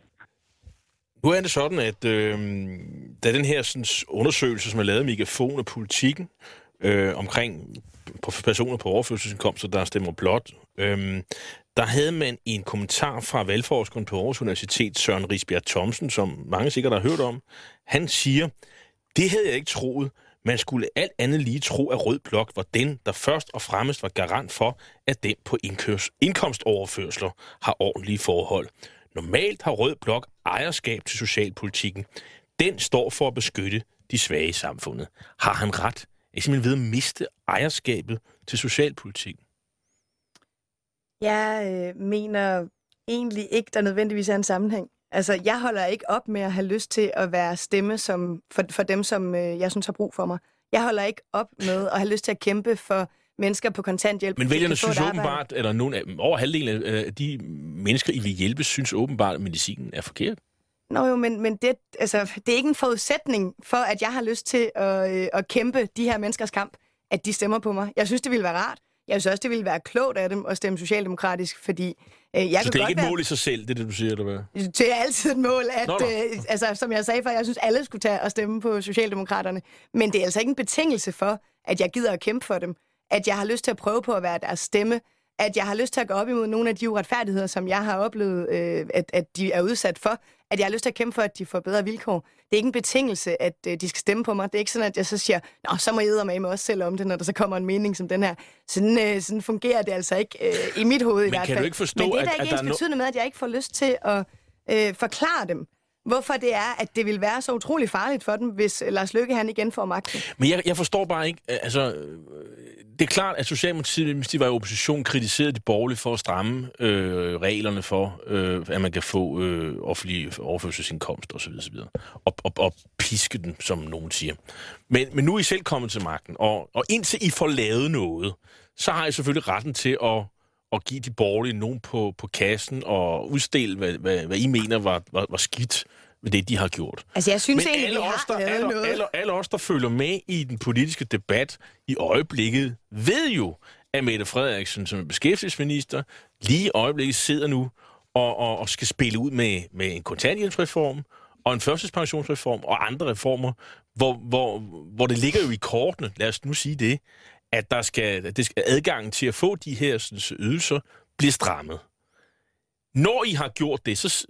C: Nu er det sådan, at øh, da den her sådan, undersøgelse, som er lavet af Megafon og Politikken, øh, omkring personer på overførselsindkomster, der stemmer blot. Øhm, der havde man en kommentar fra valgforskeren på Aarhus Universitet, Søren Risbjerg Thomsen, som mange sikkert har hørt om. Han siger, det havde jeg ikke troet. Man skulle alt andet lige tro, at Rød Blok var den, der først og fremmest var garant for, at den på indkomstoverførsler har ordentlige forhold. Normalt har Rød Blok ejerskab til socialpolitikken. Den står for at beskytte de svage i samfundet. Har han ret? Jeg er simpelthen ved at miste ejerskabet til socialpolitikken.
F: Jeg øh, mener egentlig ikke, der nødvendigvis er en sammenhæng. Altså, jeg holder ikke op med at have lyst til at være stemme som, for, for dem, som øh, jeg synes har brug for mig. Jeg holder ikke op med at have lyst til at kæmpe for mennesker på kontanthjælp.
C: Men vælgerne synes åbenbart, eller nogen af, over halvdelen af de mennesker, I vil hjælpe, synes åbenbart, at medicinen er forkert.
F: Nå jo, men, men det, altså, det er ikke en forudsætning for, at jeg har lyst til at, øh, at kæmpe de her menneskers kamp, at de stemmer på mig. Jeg synes, det ville være rart. Jeg synes også, det ville være klogt af dem at stemme socialdemokratisk, fordi øh, jeg
C: så
F: kan
C: det er
F: godt
C: ikke et mål
F: være...
C: i sig selv, det er det, du siger, eller hvad?
F: Det er altid et mål, at,
C: nå, nå.
F: Øh, altså, som jeg sagde før, jeg synes, alle skulle tage og stemme på Socialdemokraterne. Men det er altså ikke en betingelse for, at jeg gider at kæmpe for dem. At jeg har lyst til at prøve på at være deres stemme. At jeg har lyst til at gå op imod nogle af de uretfærdigheder, som jeg har oplevet, øh, at, at de er udsat for. At jeg har lyst til at kæmpe for, at de får bedre vilkår. Det er ikke en betingelse, at øh, de skal stemme på mig. Det er ikke sådan, at jeg så siger, nå, så må jeg eddermame også selv om det, når der så kommer en mening som den her. Sådan, øh, sådan fungerer det altså ikke øh, i mit hoved i hvert fald.
C: Men kan du ikke forstå,
F: Men det er da
C: at,
F: ikke
C: at
F: ens betydende med, at jeg ikke får lyst til at øh, forklare dem, hvorfor det er, at det vil være så utrolig farligt for dem, hvis Lars Løkke han igen får magten.
C: Men jeg, jeg forstår bare ikke, altså, det er klart, at Socialdemokratiet, hvis de var i opposition, kritiserede de borgerlige for at stramme øh, reglerne for, øh, at man kan få øh, offentlige overførselsindkomst osv. osv. Og, og, og piske den, som nogen siger. Men, men nu er I selv kommet til magten, og, og indtil I får lavet noget, så har I selvfølgelig retten til at og give de borgerlige nogen på, på kassen og udstille, hvad, hvad, hvad I mener var, var, var skidt ved det, de har gjort.
F: Altså, jeg synes
C: Men
F: egentlig,
C: alle
F: vi
C: os,
F: har
C: der,
F: lavet
C: alle,
F: noget.
C: alle, alle os, der følger med i den politiske debat i øjeblikket, ved jo, at Mette Frederiksen som beskæftigelsesminister lige i øjeblikket sidder nu og, og, og skal spille ud med, med en kontanthjælpsreform og en førtidspensionsreform og andre reformer, hvor, hvor, hvor det ligger jo i kortene, lad os nu sige det, at der skal, at det skal adgangen til at få de her sådan, ydelser bliver strammet. Når I har gjort det, så,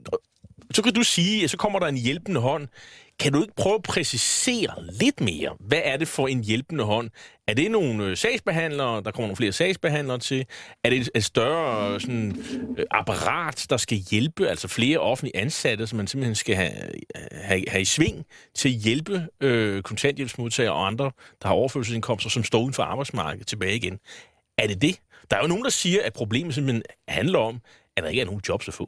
C: så kan du sige, at så kommer der en hjælpende hånd. Kan du ikke prøve at præcisere lidt mere? Hvad er det for en hjælpende hånd? Er det nogle sagsbehandlere, der kommer nogle flere sagsbehandlere til? Er det et større sådan, apparat, der skal hjælpe, altså flere offentlige ansatte, som man simpelthen skal have, have, have i sving til at hjælpe øh, kontanthjælpsmodtagere og andre, der har overførselsindkomster, som står uden for arbejdsmarkedet tilbage igen? Er det det? Der er jo nogen, der siger, at problemet simpelthen handler om, at der ikke er nogen jobs at få.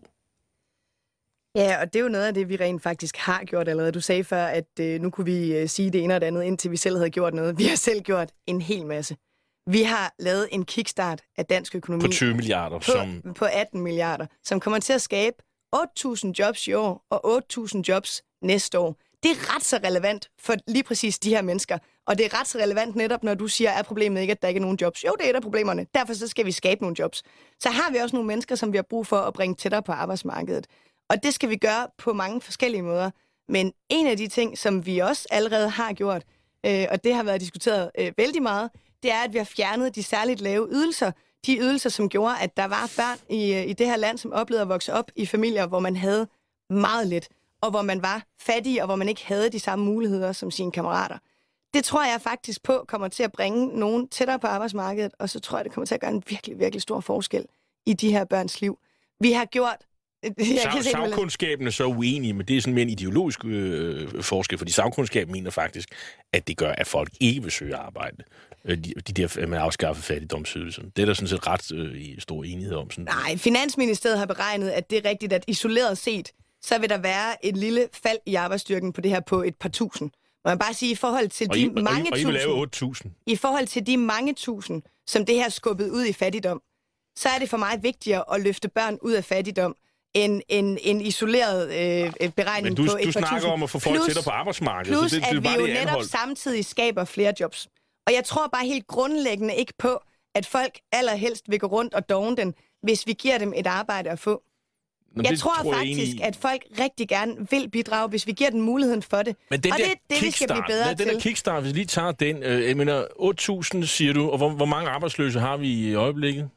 F: Ja, og det er jo noget af det, vi rent faktisk har gjort allerede. Du sagde før, at øh, nu kunne vi øh, sige det ene og det andet, indtil vi selv havde gjort noget. Vi har selv gjort en hel masse. Vi har lavet en kickstart af dansk økonomi.
C: På tyve milliarder.
F: På,
C: som...
F: på atten milliarder, som kommer til at skabe otte tusind jobs i år og otte tusind jobs næste år. Det er ret så relevant for lige præcis de her mennesker. Og det er ret så relevant netop, når du siger, er problemet ikke, at der ikke er nogen jobs? Jo, det er et af problemerne. Derfor så skal vi skabe nogle jobs. Så har vi også nogle mennesker, som vi har brug for at bringe tættere på arbejdsmarkedet. Og det skal vi gøre på mange forskellige måder. Men en af de ting, som vi også allerede har gjort, øh, og det har været diskuteret øh, vældig meget, det er, at vi har fjernet de særligt lave ydelser. De ydelser, som gjorde, at der var børn i, i det her land, som oplevede at vokse op i familier, hvor man havde meget lidt, og hvor man var fattig, og hvor man ikke havde de samme muligheder som sine kammerater. Det tror jeg faktisk på kommer til at bringe nogen tættere på arbejdsmarkedet, og så tror jeg, det kommer til at gøre en virkelig, virkelig stor forskel i de her børns liv. Vi har gjort...
C: Sagkundskaben er så uenige, men det er sådan mere en ideologisk øh, forskel, fordi sagkundskaben mener faktisk, at det gør, at folk ikke vil søge arbejde. De, de der med afskaffe fattigdomsydelsen. Det er der sådan set ret øh, stor enighed om. Sådan.
F: Nej, Finansministeriet har beregnet, at det er rigtigt, at isoleret set, så vil der være et lille fald i arbejdsstyrken på det her på et par tusind. Må jeg bare sige, i forhold til
C: og
F: de
C: I,
F: mange
C: og I, og I vil lave
F: tusind,
C: otte tusind.
F: i forhold til de mange tusind, som det her skubbet ud i fattigdom, så er det for mig vigtigere at løfte børn ud af fattigdom, en, en, en isoleret øh, beregning
C: du,
F: på et
C: du
F: par
C: snakker
F: tusind.
C: om at få folk
F: plus,
C: tættere på arbejdsmarkedet.
F: Plus,
C: så det, det,
F: at
C: det
F: vi
C: bare
F: jo
C: det
F: netop
C: anhold.
F: samtidig skaber flere jobs. Og jeg tror bare helt grundlæggende ikke på, at folk allerhelst vil gå rundt og dogne den, hvis vi giver dem et arbejde at få.
C: Nå,
F: jeg
C: det
F: tror,
C: tror jeg
F: faktisk,
C: i.
F: at folk rigtig gerne vil bidrage, hvis vi giver dem muligheden for det.
C: Men den
F: og
C: der
F: det er det, vi skal blive bedre
C: den
F: til.
C: Den der kickstart, hvis vi lige tager den, øh, jeg mener, otte tusind siger du, og hvor, hvor mange arbejdsløse har vi i øjeblikket?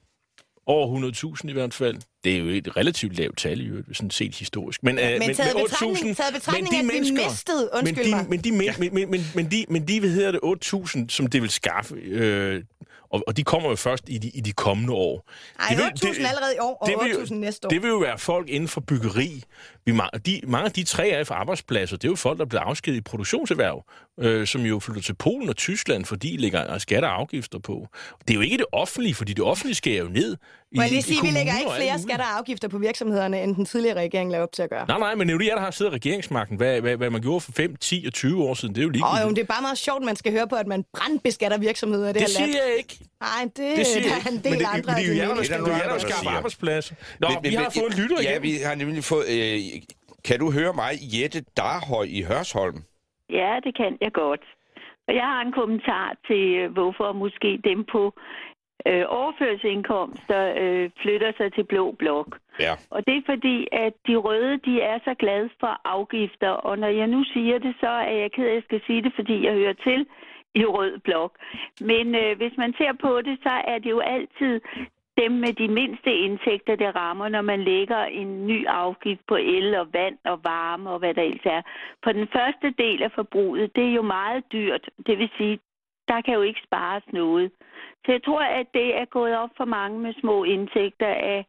C: Over hundrede tusind i hvert fald. Det er jo et relativt lavt tal i øvrigt, sådan set historisk. Men,
F: ja,
C: øh,
F: men,
C: men
F: taget
C: med
F: betragtning, taget betragtning at vi mistede, undskyld
C: men de,
F: mig.
C: Men de, men, men, men, men, men de, men de, hvad hedder det, otte tusind, som det vil skaffe, øh, og, og de kommer jo først i de, i de kommende år.
F: Ej, otte tusind allerede i år, og otte tusind næste år.
C: Det vil jo være folk inden for byggeri. Vi, de, mange af de tre A F-arbejdspladser, det er jo folk, der bliver afskediget i produktionserhverv, øh, som jo flytter til Polen og Tyskland, fordi de lægger skatter og afgifter på. Det er jo ikke det offentlige, fordi det offentlige skærer jo ned.
F: Må jeg lige sige, vi lægger ikke flere skatter og afgifter på virksomhederne, end den tidligere regering lavede op til at gøre.
C: Nej, nej, men det er jo det, der har siddet regeringsmagten. Hvad, hvad, hvad man gjorde for fem, ti og tyve år siden, det er jo ligegyldigt.
F: Åh, jo, det er bare meget sjovt, man skal høre på, at man brandbeskatter virksomheder i det,
C: det her land. Det siger jeg ikke.
F: Nej, det,
C: det siger
F: der er en del
C: men det,
F: andre.
C: Men det er jo jer, der
B: skal,
C: der skaffe arbejdspladser. Nå, men, vi har men, fået en lytter igen.
B: Ja, vi har nemlig fået... Øh, kan du høre mig, Jette Darhøj i Hørsholm?
I: Ja, det kan jeg godt. Og jeg har en kommentar til, hvorfor måske dem på øh, overførselsindkomster øh, flytter sig til blå blok.
B: Ja.
I: Og det er fordi, at de røde, de er så glade for afgifter. Og når jeg nu siger det, så er jeg ked af, at jeg skal sige det, fordi jeg hører til i rød blok. Men øh, hvis man ser på det, så er det jo altid dem med de mindste indtægter, der rammer, når man lægger en ny afgift på el og vand og varme og hvad der ellers er. For den første del af forbruget, det er jo meget dyrt. Det vil sige, der kan jo ikke spares noget. Så jeg tror, at det er gået op for mange med små indtægter af,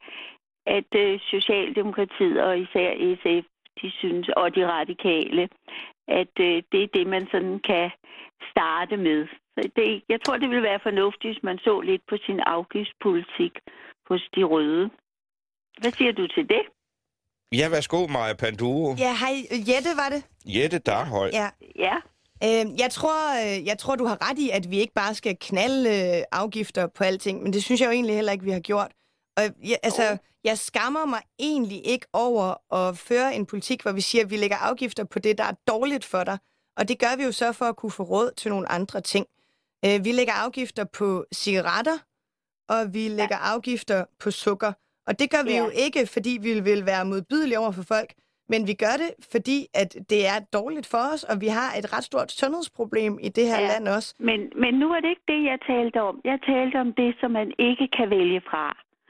I: at øh, Socialdemokratiet og især S F, de synes, og de radikale, at øh, det er det, man sådan kan starte med. Så det, jeg tror, det ville være fornuftigt, hvis man så lidt på sin afgiftspolitik hos de røde. Hvad siger du til det?
B: Ja, værsgo, Maja Panduro.
F: Ja, hej. Jette, var det?
B: Jette Darhøj.
F: Ja.
I: Ja.
F: Øh, jeg, tror, jeg tror, du har ret i, at vi ikke bare skal knalde afgifter på alting, men det synes jeg jo egentlig heller ikke, vi har gjort. Og jeg, altså, oh. jeg skammer mig egentlig ikke over at føre en politik, hvor vi siger, at vi lægger afgifter på det, der er dårligt for dig. Og det gør vi jo så for at kunne få råd til nogle andre ting. Øh, vi lægger afgifter på cigaretter, og vi lægger ja. afgifter på sukker. Og det gør vi ja. jo ikke, fordi vi vil være modbydelige over for folk, men vi gør det, fordi at det er dårligt for os, og vi har et ret stort sundhedsproblem i det her ja. land også.
I: Men, men nu er det ikke det, jeg talte om. Jeg talte om det, som man ikke kan vælge fra.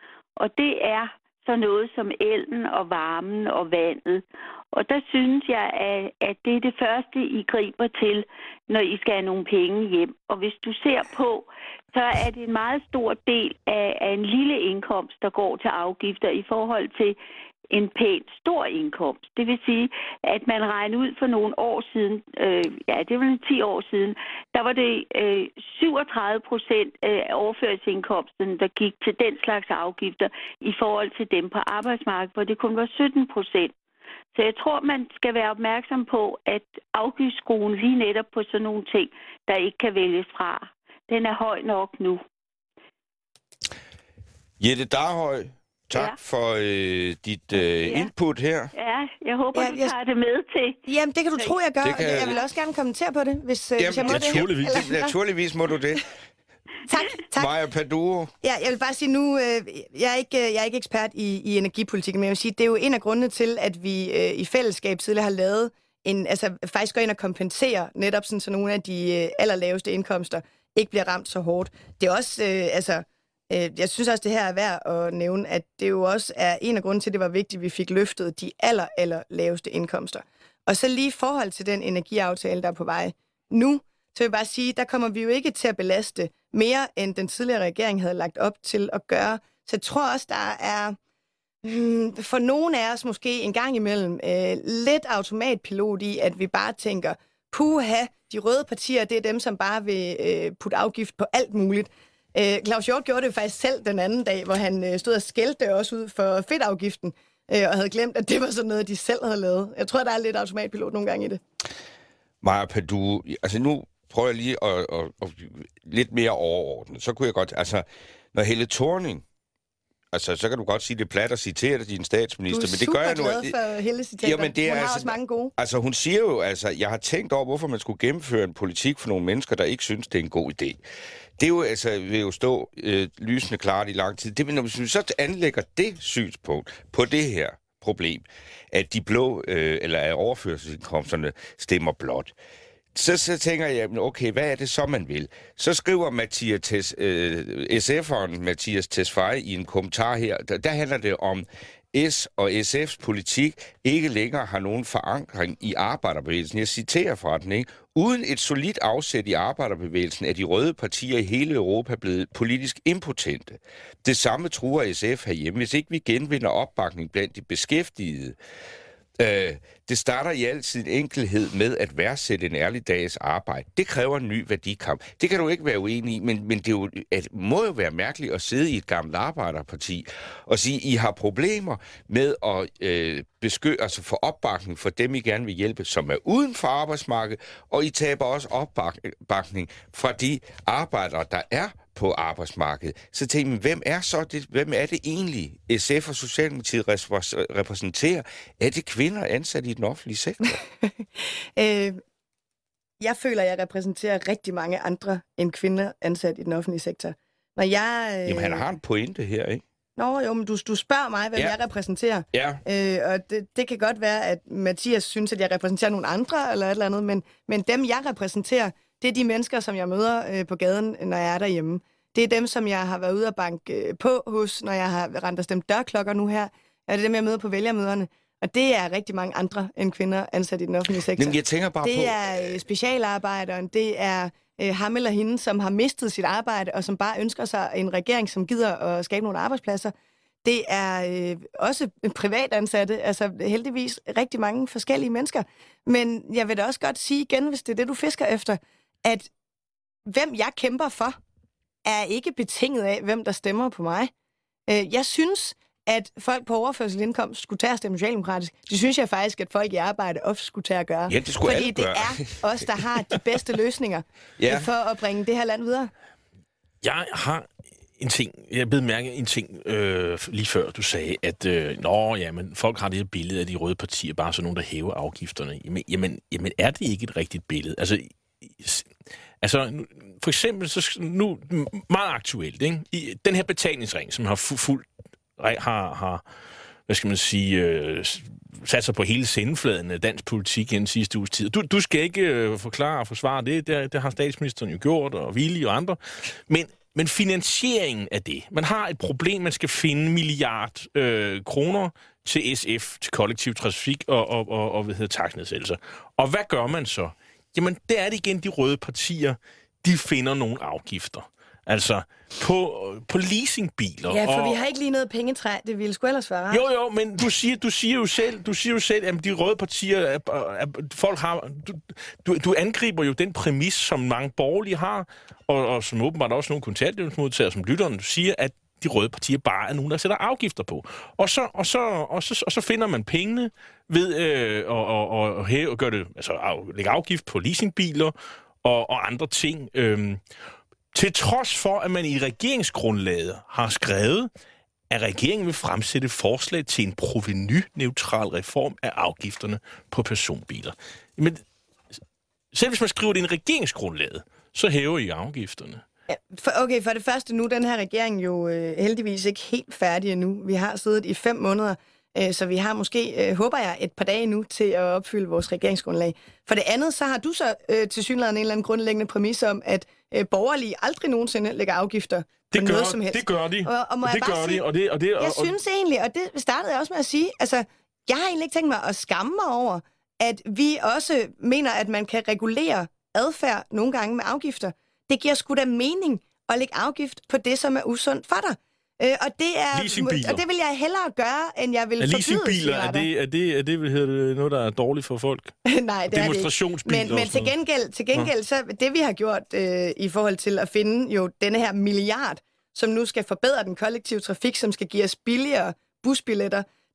I: Og det er så noget som elden og varmen og vandet. Og der synes jeg, at det er det første, I griber til, når I skal have nogle penge hjem. Og hvis du ser på, så er det en meget stor del af, af en lille indkomst, der går til afgifter i forhold til en pænt stor indkomst. Det vil sige, at man regner ud for nogle år siden, øh, ja, det var ti år siden, der var det øh, syvogtredive procent af overførselsindkomsten, der gik til den slags afgifter i forhold til dem på arbejdsmarkedet, hvor det kun var sytten procent. Så jeg tror, man skal være opmærksom på, at afgiftsskruen lige netop på sådan nogle ting, der ikke kan vælges fra, den er høj nok nu.
B: Jette Darhøj, tak ja. for øh, dit øh, ja. input her.
I: Ja, jeg håber, ja, du
F: jeg...
I: tager det med til.
F: Jamen, det kan du tro, jeg gør.
B: Kan...
F: Jeg vil også gerne kommentere på det, hvis,
B: Jamen,
F: hvis jeg må
B: naturligvis.
F: det.
B: Eller... Naturligvis må du det.
F: Tak, tak.
B: Maja Panduro.
F: Ja, jeg vil bare sige nu, øh, jeg, er ikke, jeg er ikke ekspert i, i energipolitikken, men jeg vil sige, det er jo en af grundene til, at vi øh, i fællesskab tidligere har lavet en, altså faktisk går ind og kompenserer netop sådan, så nogle af de øh, allerlaveste indkomster ikke bliver ramt så hårdt. Det er også, øh, altså, øh, jeg synes også, det her er værd at nævne, at det jo også er en af grunden til, at det var vigtigt, at vi fik løftet de aller, aller laveste indkomster. Og så lige i forhold til den energiaftale, der er på vej nu, så vil jeg bare sige, der kommer vi jo ikke til at belaste mere, end den tidligere regering havde lagt op til at gøre. Så jeg tror også, der er hmm, for nogle af os måske en gang imellem øh, lidt automatpilot i, at vi bare tænker, puha, de røde partier, det er dem, som bare vil øh, putte afgift på alt muligt. Øh, Claus Hjort gjorde det faktisk selv den anden dag, hvor han øh, stod og skældte også ud for fedtafgiften, øh, og havde glemt, at det var sådan noget, de selv havde lavet. Jeg tror, der er lidt automatpilot nogle gange i det.
B: Maja Panduro, altså nu prøver jeg lige at, at, at lidt mere overordnet. Så kunne jeg godt, altså, når Helle Thorning Altså, så kan du godt sige, det er plat at citere din statsminister, men det gør jeg nu.
F: Du er super glad for hele citater.
B: Jamen, det er
F: hun har
B: altså,
F: også mange gode.
B: Altså, hun siger jo, altså, jeg har tænkt over, hvorfor man skulle gennemføre en politik for nogle mennesker, der ikke synes, det er en god idé. Det er jo, altså, vil jo stå øh, lysende klart i lang tid. Det, når vi så anlægger det synspunkt på det her problem, at de blå, øh, eller af overførselsindkomsterne, stemmer blot, Så, så tænker jeg, okay, hvad er det så, man vil? Så skriver Mathias Tes, øh, S F'eren Mathias Tesfaye i en kommentar her, der, der handler det om, S og S F's politik ikke længere har nogen forankring i arbejderbevægelsen. Jeg citerer fra den, ikke? Uden et solidt afsæt i arbejderbevægelsen er de røde partier i hele Europa blevet politisk impotente. Det samme truer S F herhjemme, hvis ikke vi genvinder opbakning blandt de beskæftigede. Øh, det starter i altid en enkelhed med at værdsætte en ærlig dags arbejde. Det kræver en ny værdikamp. Det kan du ikke være uenig i, men, men det er jo, at, må jo være mærkeligt at sidde i et gammelt arbejderparti og sige, I har problemer med at øh, beskytte, altså få opbakning for dem, I gerne vil hjælpe, som er uden for arbejdsmarkedet, og I taber også opbakning fra de arbejdere, der er på arbejdsmarkedet. Så tænker jeg, hvem er så det, hvem er det egentlig, S F og Socialdemokratiet repræsenterer? Er det kvinder ansat i den offentlige sektor?
F: øh, jeg føler, at jeg repræsenterer rigtig mange andre end kvinder ansat i den offentlige sektor. Når jeg, øh...
B: Jamen, han har en pointe her, ikke?
F: Nå, jo, men du, du spørger mig, hvem ja. jeg repræsenterer.
B: Ja.
F: Øh, og det, det kan godt være, at Mathias synes, at jeg repræsenterer nogle andre, eller et eller andet, men, men dem, jeg repræsenterer, det er de mennesker, som jeg møder øh, på gaden, når jeg er derhjemme. Det er dem, som jeg har været ude og banke øh, på hos, når jeg har rendt og stemt dørklokker nu her. Og det er dem, jeg møder på vælgermøderne. Og det er rigtig mange andre end kvinder ansat i den offentlige sektor.
B: Jamen, jeg tænker bare
F: det
B: på...
F: er øh, specialarbejderen, det er øh, ham eller hende, som har mistet sit arbejde, og som bare ønsker sig en regering, som gider at skabe nogle arbejdspladser. Det er øh, også privatansatte, altså heldigvis rigtig mange forskellige mennesker. Men jeg vil da også godt sige igen, hvis det er det, du fisker efter, at hvem jeg kæmper for, er ikke betinget af, hvem der stemmer på mig. Øh, jeg synes, at folk på overførselsindkomst skulle tage at stemme socialdemokratisk. Det synes jeg faktisk, at folk i arbejde ofte skulle tage at gøre.
B: Ja, det skulle
F: Fordi
B: alle
F: det
B: gøre.
F: er os, der har de bedste løsninger
B: ja.
F: for at bringe det her land videre.
C: Jeg har en ting, jeg blev mærke en ting øh, lige før, du sagde, at øh, nå, jamen, folk har det her billede af de røde partier, bare sådan nogen, der hæver afgifterne. Jamen, jamen, jamen er det ikke et rigtigt billede? Altså, altså for eksempel, så nu meget aktuelt, ikke? I den her betalingsring, som har fuldt, har, har, hvad skal man sige, øh, sat sig på hele sendefladen af dansk politik i den sidste uges tid. Du, du skal ikke øh, forklare og forsvare det, det, det har statsministeren jo gjort, og Willy og andre, men Men finansieringen af det. Man har et problem, man skal finde milliard øh, kroner til S F, til kollektiv trafik og, og, og, og hvad hedder, taksnedsættelser. Og hvad gør man så? Jamen, det er det igen, de røde partier, de finder nogle afgifter. Altså, på, på leasingbiler.
F: Ja, for
C: og,
F: vi har ikke lige noget pengetræ, det ville sgu ellers være.
C: Jo, jo, men du siger, du siger jo selv, du siger jo selv, at de røde partier, at, at folk har... Du, du, du angriber jo den præmis, som mange borgerlige har, og, og som åbenbart også nogle kontanthjælpsmodtagere, som lytterne siger, at de røde partier bare er nogen, der sætter afgifter på. Og så, og så, og så, og så finder man pengene ved øh, at og, og, og, hæve, og gøre det, altså af, lægge afgift på leasingbiler og, og andre ting. Øh, Til trods for, at man i regeringsgrundlaget har skrevet, at regeringen vil fremsætte forslag til en provenu-neutral reform af afgifterne på personbiler. Men selv hvis man skriver det i en regeringsgrundlaget, så hæver I afgifterne.
F: Ja, for, okay, for det første nu, den her regering jo øh, heldigvis ikke helt færdig endnu. Vi har siddet i fem måneder, øh, så vi har måske, øh, håber jeg, et par dage nu til at opfylde vores regeringsgrundlag. For det andet, så har du så øh, tilsyneladende en eller anden grundlæggende præmis om, at øh, borgerlige aldrig nogensinde lægger afgifter
C: det
F: på
C: gør,
F: noget som helst.
C: Det gør de.
F: Og, og må
C: det
F: jeg bare
C: gør
F: sige,
C: de. Og det, og det, og,
F: jeg synes egentlig, og det startede jeg også med at sige, altså, jeg har egentlig ikke tænkt mig at skamme mig over, at vi også mener, at man kan regulere adfærd nogle gange med afgifter. Det giver sgu da mening at lægge afgift på det, som er usundt for dig. Øh, og, det er, og det vil jeg hellere gøre, end jeg vil forbyde
C: leasingbiler, er det, er det, er det, hvad hedder det, noget, der er dårligt for folk?
F: Nej, det
C: demonstrationsbiler.
F: Er det men, men til gengæld, til gengæld så det, vi har gjort øh, i forhold til at finde jo denne her milliard, som nu skal forbedre den kollektive trafik, som skal give os billigere busbilletter,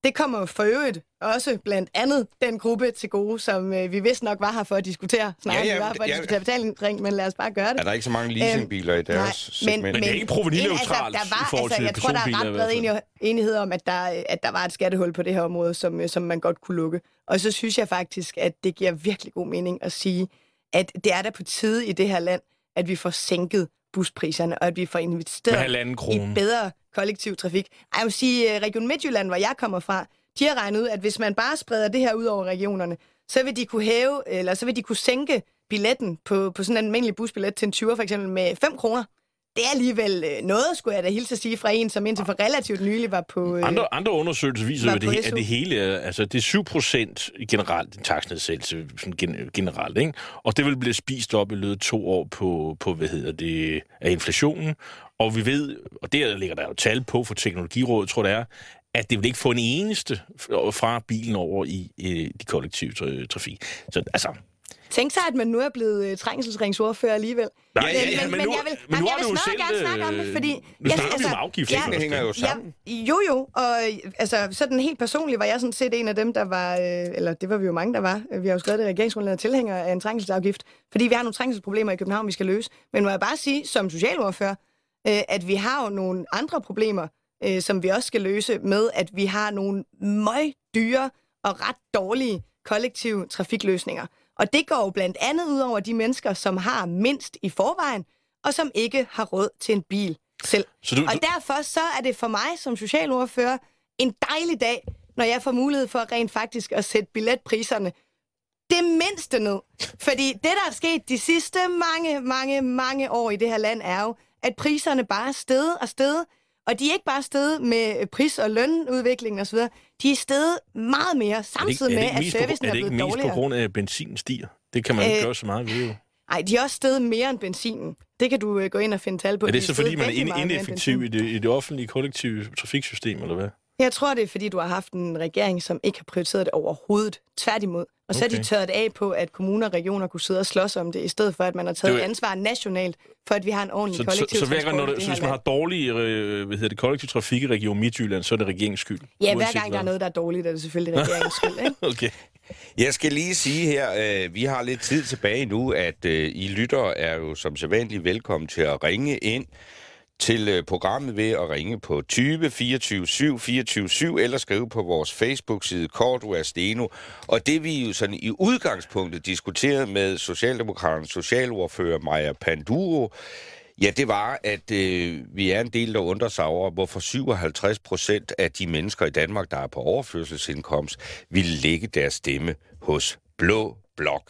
F: det kommer jo for øvrigt også blandt andet den gruppe til gode, som øh, vi vist nok var her for at diskutere. Snart ja, ja, vi var for at ja, diskutere betalingsring, men lad os bare gøre det.
B: Er der ikke så mange leasingbiler øhm, i deres
C: nej, men, men, men det er ikke provenuneutralt
F: altså,
C: i forhold
F: altså,
C: til
F: jeg tror, der er ret bred enighed, enighed om, at der, at der var et skattehul på det her område, som, som man godt kunne lukke. Og så synes jeg faktisk, at det giver virkelig god mening at sige, at det er der på tide i det her land, at vi får sænket buspriserne, og at vi får investeret i bedre kollektiv trafik. Jeg vil sige, Region Midtjylland, hvor jeg kommer fra, de har regnet ud, at hvis man bare spreder det her ud over regionerne, så vil de kunne hæve, eller så vil de kunne sænke billetten på, på sådan en almindelig busbillet til en tyver, for eksempel med fem kroner. Det er alligevel noget, skulle jeg da hilse at sige, fra en, som indtil for relativt nylig var på... Øh,
C: andre, andre undersøgelser viser jo, at det, at det hele er, altså det er syv procent generelt, en takstnedsættelse sådan generelt, ikke? Og det vil blive spist op i løbet af to år på, på, hvad hedder det, af inflationen. Og vi ved, og der ligger der jo tal på for Teknologirådet, tror jeg, at det vil ikke få en eneste fra bilen over i, i de kollektive trafik. Så altså...
F: Tænk sig, at man nu er blevet uh, trængselsringsordfører alligevel.
C: Nej, ja, ja, men, men, men, nu, jeg vil, men nu har du jo selv...
F: gerne snakke om det, fordi...
C: Nu snakker altså, vi om afgifter.
B: Ja, det hænger jo sammen.
F: Ja, jo, jo. Og altså, sådan helt personligt var jeg sådan set en af dem, der var... Øh, eller det var vi jo mange, der var. Vi har jo skrevet det regeringsgrundlaget tilhænger af en trængselsafgift, fordi vi har nogle trængselsproblemer i København, vi skal løse. Men må jeg bare sige, som socialordfører, øh, at vi har jo nogle andre problemer, øh, som vi også skal løse med, at vi har nogle møg dyre og ret dårlige kollektive trafikløsninger. Og det går jo blandt andet ud over de mennesker, som har mindst i forvejen, og som ikke har råd til en bil selv. Så du, og derfor så er det for mig som socialordfører en dejlig dag, når jeg får mulighed for rent faktisk at sætte billetpriserne det mindste ned. Fordi det, der er sket de sidste mange, mange, mange år i det her land, er jo, at priserne bare er steget og steget. Og de er ikke bare steget med pris- og lønudviklingen osv., de er steget meget mere, samtidig med, at servicen er, er blevet dårligere. Er det ikke mest
C: på grund af, at benzinen stiger? Det kan man ikke øh, gøre så meget ved, jo.
F: Nej, de er også steget mere end benzinen. Det kan du uh, gå ind og finde tal på.
C: Er det så, fordi man er ineffektiv i det, i det offentlige kollektive trafiksystem, eller hvad?
F: Jeg tror, det er, fordi du har haft en regering, som ikke har prioriteret det overhovedet. Tværtimod. Og så okay. er de tørret af på, at kommuner og regioner kunne sidde og slås om det, i stedet for, at man har taget det... ansvar nationalt, for at vi har en ordentlig
C: så,
F: kollektiv
C: så, så
F: transport.
C: Når det, så hvis man har dårlig øh, hvad hedder det, kollektiv trafik i Region Midtjylland, så er det regeringens skyld?
F: Ja, hver gang der er noget, der er dårligt, er det selvfølgelig regeringens skyld, ikke?
C: Okay.
B: Jeg skal lige sige her, øh, vi har lidt tid tilbage nu, at øh, I lyttere er jo som sædvanligt velkommen til at ringe ind til øh, programmet ved at ringe på tyve fireogtyve syv fireogtyve syv eller skrive på vores Facebook-side Cordua Steno. Og det vi jo sådan i udgangspunktet diskuterede med Socialdemokraternes socialordfører Maja Panduro, ja, det var, at øh, vi er en del, der undrer sig over, hvorfor syvoghalvtreds procent af de mennesker i Danmark, der er på overførselsindkomst, vil lægge deres stemme hos Blå Blok.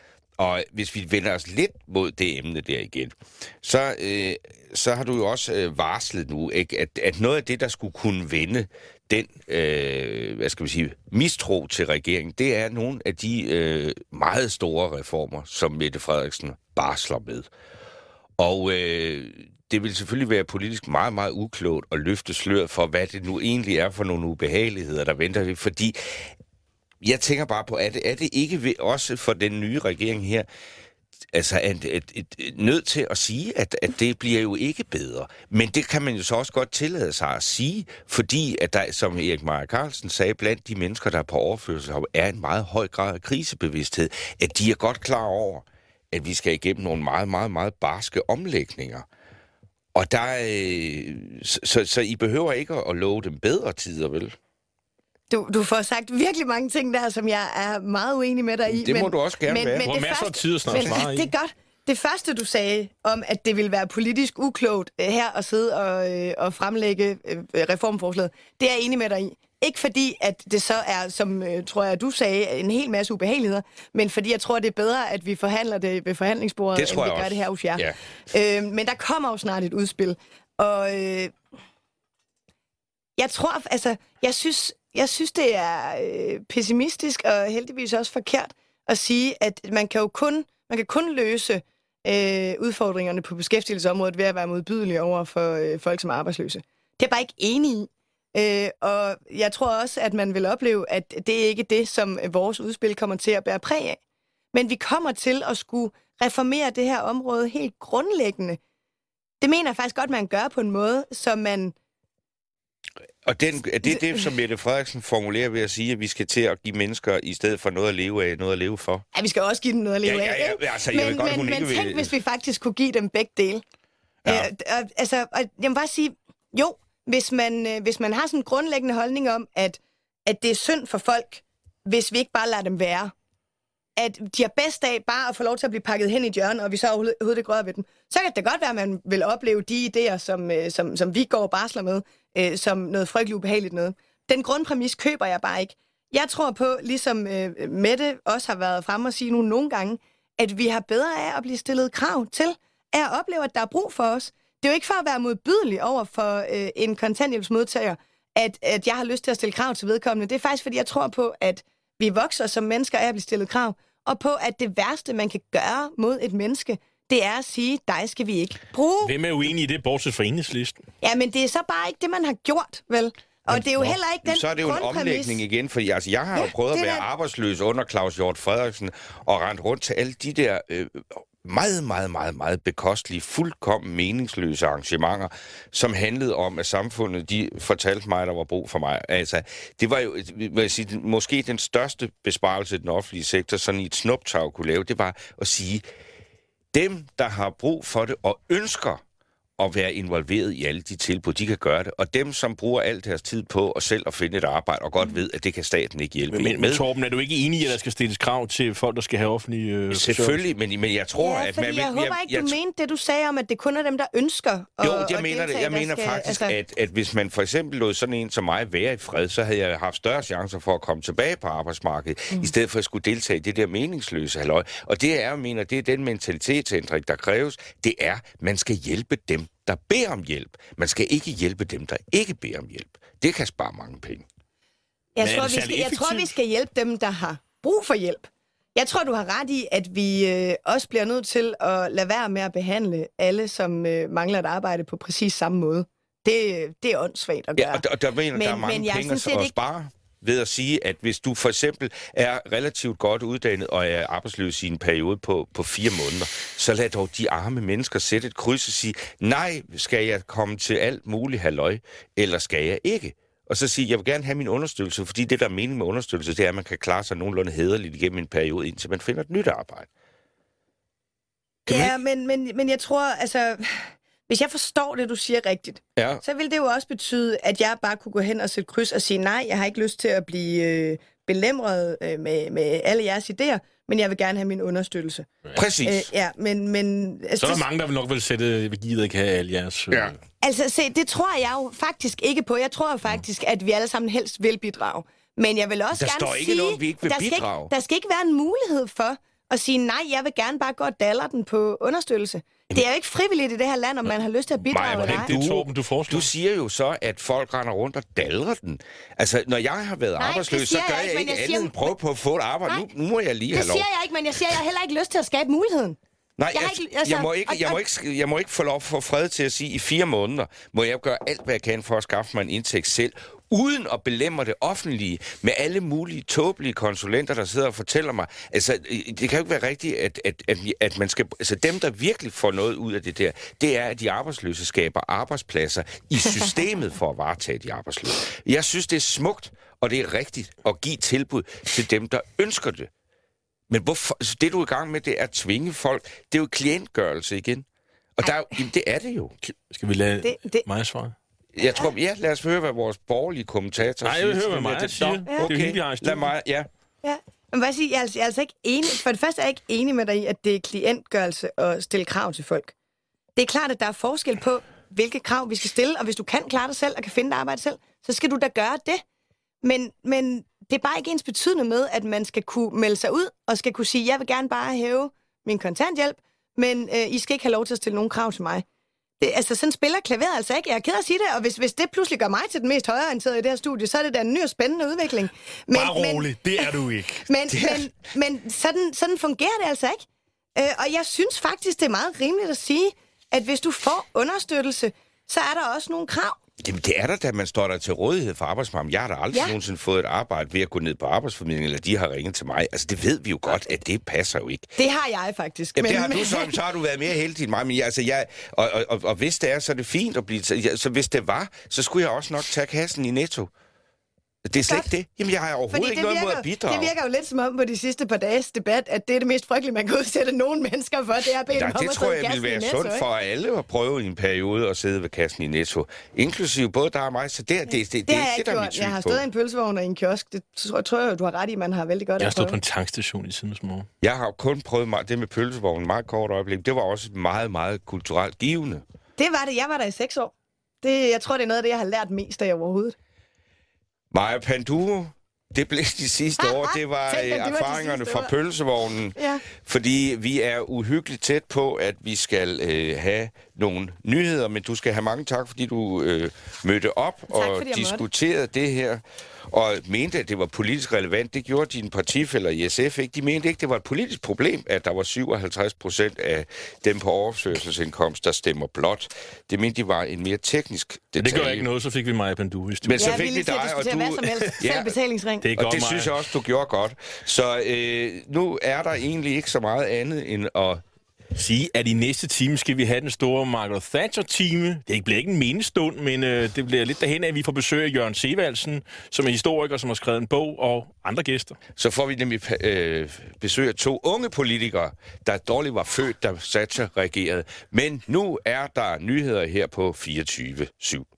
B: Og hvis vi vender os lidt mod det emne der igen, så, øh, så har du jo også øh, varslet nu, ikke, at, at noget af det, der skulle kunne vende den, øh, hvad skal vi sige, mistro til regeringen, det er nogle af de øh, meget store reformer, som Mette Frederiksen barsler med. Og øh, det vil selvfølgelig være politisk meget, meget uklogt at løfte sløret for, hvad det nu egentlig er for nogle ubehageligheder, der venter vi, fordi jeg tænker bare på, er det, er det ikke ved, også for den nye regering her, altså et, et, et, et, nødt til at sige, at, at det bliver jo ikke bedre. Men det kan man jo så også godt tillade sig at sige, fordi at der, som Erik Meier Carlsen sagde, blandt de mennesker, der er på overførsel, er en meget høj grad af krisebevidsthed, at de er godt klar over, at vi skal igennem nogle meget, meget, meget barske omlægninger. Og der øh, så, så, så I behøver ikke at love dem bedre tider, vel?
F: Du, du får sagt virkelig mange ting der, som jeg er meget uenig med dig i.
B: Det må men, du også gerne
F: men,
B: være.
F: Men
C: du har masser af tid at snakke svare i.
F: Det er godt. Det første, du sagde om, at det ville være politisk uklogt her at sidde og, øh, og fremlægge øh, reformforslaget, det er jeg enig med dig i. Ikke fordi, at det så er, som øh, tror jeg, du sagde, en hel masse ubehageligheder, men fordi jeg tror, det er bedre, at vi forhandler det ved forhandlingsbordet, end vi gør også. Det her hos jer. Ja. Øh, men der kommer jo snart et udspil. Og øh, jeg tror, altså, jeg synes, jeg synes det er øh, pessimistisk og heldigvis også forkert at sige, at man kan jo kun, man kan kun løse øh, udfordringerne på beskæftigelsesområdet ved at være modbydelig over for øh, folk, som er arbejdsløse. Det er jeg bare ikke enig i. Øh, og jeg tror også, at man vil opleve, at det er ikke det, som vores udspil kommer til at bære præg af. Men vi kommer til at skulle reformere det her område helt grundlæggende. Det mener jeg faktisk godt, man gør på en måde, som man
B: Og den, er det det, som Mette Frederiksen formulerer ved at sige, at vi skal til at give mennesker, i stedet for noget at leve af, noget at leve for?
F: Ja, vi skal også give dem noget at leve
B: ja, ja, ja,
F: af.
B: altså,
F: men
B: jeg vil godt,
F: men,
B: hun
F: men
B: ikke
F: tænk,
B: vil...
F: hvis vi faktisk kunne give dem begge dele.
B: Ja.
F: Øh, altså, og jeg må bare sige, jo, hvis man, øh, hvis man har sådan en grundlæggende holdning om, at, at det er synd for folk, hvis vi ikke bare lader dem være, at de har bedst af bare at få lov til at blive pakket hen i hjørnet, og vi så overhovedet ikke rører ved dem, så kan det godt være, at man vil opleve de idéer, som, øh, som, som vi går og barsler med, øh, som noget frygteligt ubehageligt noget. Den grundpræmis køber jeg bare ikke. Jeg tror på, ligesom øh, Mette også har været fremme og sige nu nogle gange, at vi har bedre af at blive stillet krav til, at opleve, at der er brug for os. Det er jo ikke for at være modbydelig over for øh, en kontanthjælpsmodtager, at, at jeg har lyst til at stille krav til vedkommende. Det er faktisk, fordi jeg tror på, at vi vokser som mennesker af at blive stillet krav, og på, at det værste, man kan gøre mod et menneske, det er at sige, dig skal vi ikke bruge.
C: Hvem er uenig i det, bortset fra Enhedslisten?
F: Ja, men det er så bare ikke det, man har gjort, vel? Og det er jo heller ikke den
B: Så er det jo en omlægning igen, fordi altså, jeg har jo prøvet ja, at være der... arbejdsløs under Claus Hjort Frederiksen, og rendt rundt til alle de der øh, meget, meget, meget, meget bekostelige, fuldkommen meningsløse arrangementer, som handlede om, at samfundet, de fortalte mig, der var brug for mig. Altså, det var jo, vil jeg sige, måske den største besparelse i den offentlige sektor, sådan i et snuptag kunne lave, det var at sige, dem, der har brug for det og ønsker at være involveret i alle de tilbud, de kan gøre det. Og dem, som bruger al deres tid på at selv at finde et arbejde, og godt ved, at det kan staten ikke hjælpe
C: men,
B: med.
C: Men Torben, er du ikke enig i, at der skal stilles krav til folk, der skal have offentlige øh,
B: Selvfølgelig, men, men jeg tror,
F: ja,
B: at... Man,
F: jeg
B: jeg,
F: håber ikke,
B: jeg,
F: du
B: jeg,
F: mente det, du sagde om, at det kun er dem, der ønsker at
B: Jo, jeg
F: at
B: mener det.
F: deltage,
B: Jeg mener
F: skal,
B: faktisk,
F: altså...
B: at, at hvis man for eksempel lod sådan en som mig være i fred, så havde jeg haft større chancer for at komme tilbage på arbejdsmarkedet, mm. i stedet for at skulle deltage i det der meningsløse halløj. Og det er, jeg mener, det er den mentalitetsændring, der kræves. Det er, man skal hjælpe dem, der beder om hjælp. Man skal ikke hjælpe dem, der ikke beder om hjælp. Det kan spare mange penge.
F: Jeg tror, vi skal, jeg tror, vi skal hjælpe dem, der har brug for hjælp. Jeg tror, du har ret i, at vi øh, også bliver nødt til at lade være med at behandle alle, som øh, mangler et arbejde på præcis samme måde. Det, det er åndssvagt at gøre.
B: Ja, og der, og der mener, men, der er mange men penge at, at spare ved at sige, at hvis du for eksempel er relativt godt uddannet og er arbejdsløs i en periode på, på fire måneder, så lad dog de arme mennesker sætte et kryds og sige, nej, skal jeg komme til alt muligt halløj, eller skal jeg ikke? Og så sige, jeg vil gerne have min understøttelse, fordi det, der er mening med understøttelse, det er, at man kan klare sig nogenlunde hæderligt igennem en periode, indtil man finder et nyt arbejde.
F: Kan ja, men, men, men jeg tror, altså... Hvis jeg forstår det, du siger rigtigt,
B: ja.
F: så vil det jo også betyde, at jeg bare kunne gå hen og sætte kryds og sige, nej, jeg har ikke lyst til at blive øh, belemret øh, med, med alle jeres idéer, men jeg vil gerne have min understøttelse.
B: Præcis.
F: Øh, ja, men... men
C: altså, så er der mange, der vil nok vil sætte, vi gider ikke have alle jeres... Øh...
F: Ja. Altså, se, det tror jeg jo faktisk ikke på. Jeg tror jo faktisk, at vi alle sammen helst vil bidrage. Men jeg vil også
B: der
F: gerne
B: står ikke
F: sige...
B: noget, vi ikke vil
F: der
B: bidrage.
F: Skal ikke, der skal ikke være en mulighed for at sige, nej, jeg vil gerne bare gå og daller den på understøttelse. Det er jo ikke frivilligt i det her land, om man har lyst til at bidrage eller ej.
C: Det er Torben, du foreslår.
B: Du siger jo så, at folk render rundt og dalrer den. Altså, når jeg har været
F: Nej,
B: arbejdsløs, så gør jeg, jeg ikke jeg andet siger... end prøve på at få et arbejde. Nu, nu må jeg lige have lov.
F: Det siger jeg ikke, men jeg siger, jeg har heller ikke lyst til at skabe muligheden.
B: Nej, jeg, jeg, ikke, altså, jeg, må ikke, jeg, må ikke, jeg må ikke få lov for fred til at sige, at i fire måneder må jeg gøre alt, hvad jeg kan for at skaffe mig en indtægt selv, uden at belemre det offentlige med alle mulige tåbelige konsulenter, der sidder og fortæller mig. Altså, det kan jo ikke være rigtigt, at, at, at, at man skal... Altså, dem, der virkelig får noget ud af det der, det er, at de arbejdsløse skaber arbejdspladser i systemet for at varetage de arbejdsløse. Jeg synes, det er smukt, og det er rigtigt at give tilbud til dem, der ønsker det. Men hvorfor, det, du er i gang med, det er at tvinge folk. Det er jo klientgørelse igen. Og der er, jamen, det er det jo.
C: Skal vi lade
F: det, det...
C: mig svare?
B: Jeg tror, ja, lad os høre, hvad vores borgerlige kommentator
C: siger. Nej, jeg vil høre, hvad mig siger.
B: Ja. Okay, det er lad mig, ja.
F: Ja, men hvad siger, jeg er, altså, jeg er altså ikke enig. For det første er jeg ikke enig med dig i, at det er klientgørelse at stille krav til folk. Det er klart, at der er forskel på, hvilke krav vi skal stille, og hvis du kan klare dig selv og kan finde dig arbejde selv, så skal du da gøre det. Men, men det er bare ikke ens betydende med, at man skal kunne melde sig ud, og skal kunne sige, jeg vil gerne bare hæve min kontanthjælp, men øh, I skal ikke have lov til at stille nogen krav til mig. Det, altså, sådan spiller klaveret altså ikke. Jeg er ked af at sige det, og hvis, hvis det pludselig gør mig til den mest højreorienterede i det her studie, så er det da en ny og spændende udvikling.
C: Men, bare rolig, men, det er du ikke.
F: Men, men, men sådan, sådan fungerer det altså ikke. Øh, og jeg synes faktisk, det er meget rimeligt at sige, at hvis du får understøttelse, så er der også nogle krav.
B: det, det er der, da man står der til rådighed for arbejdsmarkedet. Jeg har da aldrig
F: Ja.
B: nogensinde fået et arbejde ved at gå ned på arbejdsformidlingen, eller de har ringet til mig. Altså, det ved vi jo godt, at det passer jo ikke.
F: Det har jeg faktisk.
B: Jamen, det har du så, så har du været mere heldig end mig, men jeg, altså, jeg, og, og, og, og hvis det er, så er det fint at blive... Så hvis det var, så skulle jeg også nok tage kassen i Netto. Det er slet ikke det. Jamen, jeg har overhovedet
F: Fordi
B: ikke
F: det
B: noget
F: virker,
B: mod at bidrage.
F: Det virker jo lidt som om på de sidste par dages debat, at det er det mest frygtelige, man kan udsætte nogle mennesker for. Det er at bede
B: Ja,
F: dem om
B: det
F: at
B: tror
F: sidde
B: jeg
F: i
B: ville være
F: kassen i
B: sundt
F: Netto,
B: for alle at prøve i en periode at sidde ved kassen i Netto. Inklusive både dig og mig, så det, det, det, det,
F: Det
B: er
F: har jeg
B: ikke
F: ikke
B: det, der er mit
F: gjort.
B: syn
F: Jeg har
B: på.
F: stået i en pølsevogn og i en kiosk. Det tror, tror jeg, du har ret i, man har vældig godt
C: Jeg har
F: at
C: stået på
F: prøve.
C: en tankstation i tidens morgen.
B: Jeg har jo kun prøvet mig, det med pølsevognen et meget kort øjeblik. Det var også meget, meget kulturelt givende.
F: Det var det. Jeg var der i seks år. Det, jeg tror, det er noget af det, jeg har lært mest af overhovedet.
B: Maja Panduro, det blev de sidste
F: Ah,
B: år.
F: ah,
B: Det var,
F: tænk, at
B: øh,
F: det var de
B: erfaringerne
F: sidste
B: fra
F: år.
B: pølsevognen.
F: Ja.
B: Fordi vi er uhyggeligt tæt på, at vi skal øh, have nogle nyheder, men du skal have mange tak, fordi du øh, mødte op og
F: fordi jeg
B: diskuterede det her, og mente, at det var politisk relevant. Det gjorde dine partifæller i S F ikke. De mente ikke, det var et politisk problem, at der var syvoghalvtreds procent af dem på overførselsindkomst, der stemmer blot. Det mente de var en mere teknisk detalje.
C: Det gør ikke noget, så fik vi Maja Panduro i studiet.
B: Men så
F: Ja,
B: fik
F: vi
B: vi
F: lige til at
B: dig, og
F: diskutere
B: du...
F: hvad som helst.
B: Ja.
F: Selv betalingsring.
C: Det er
B: Og
C: godt,
B: det
C: Maja.
B: synes jeg også, du gjorde godt. Så øh, nu er der egentlig ikke så meget andet end at...
C: sige, at i næste time skal vi have den store Margaret Thatcher-time. Det bliver ikke en mindestund, men øh, det bliver lidt derhen, at vi får besøg af Jørgen Sevaldsen, som er historiker, som har skrevet en bog, og andre gæster.
B: Så får vi nemlig øh, besøg af to unge politikere, der dårligt var født, da Thatcher regerede. Men nu er der nyheder her på fireogtyve syv.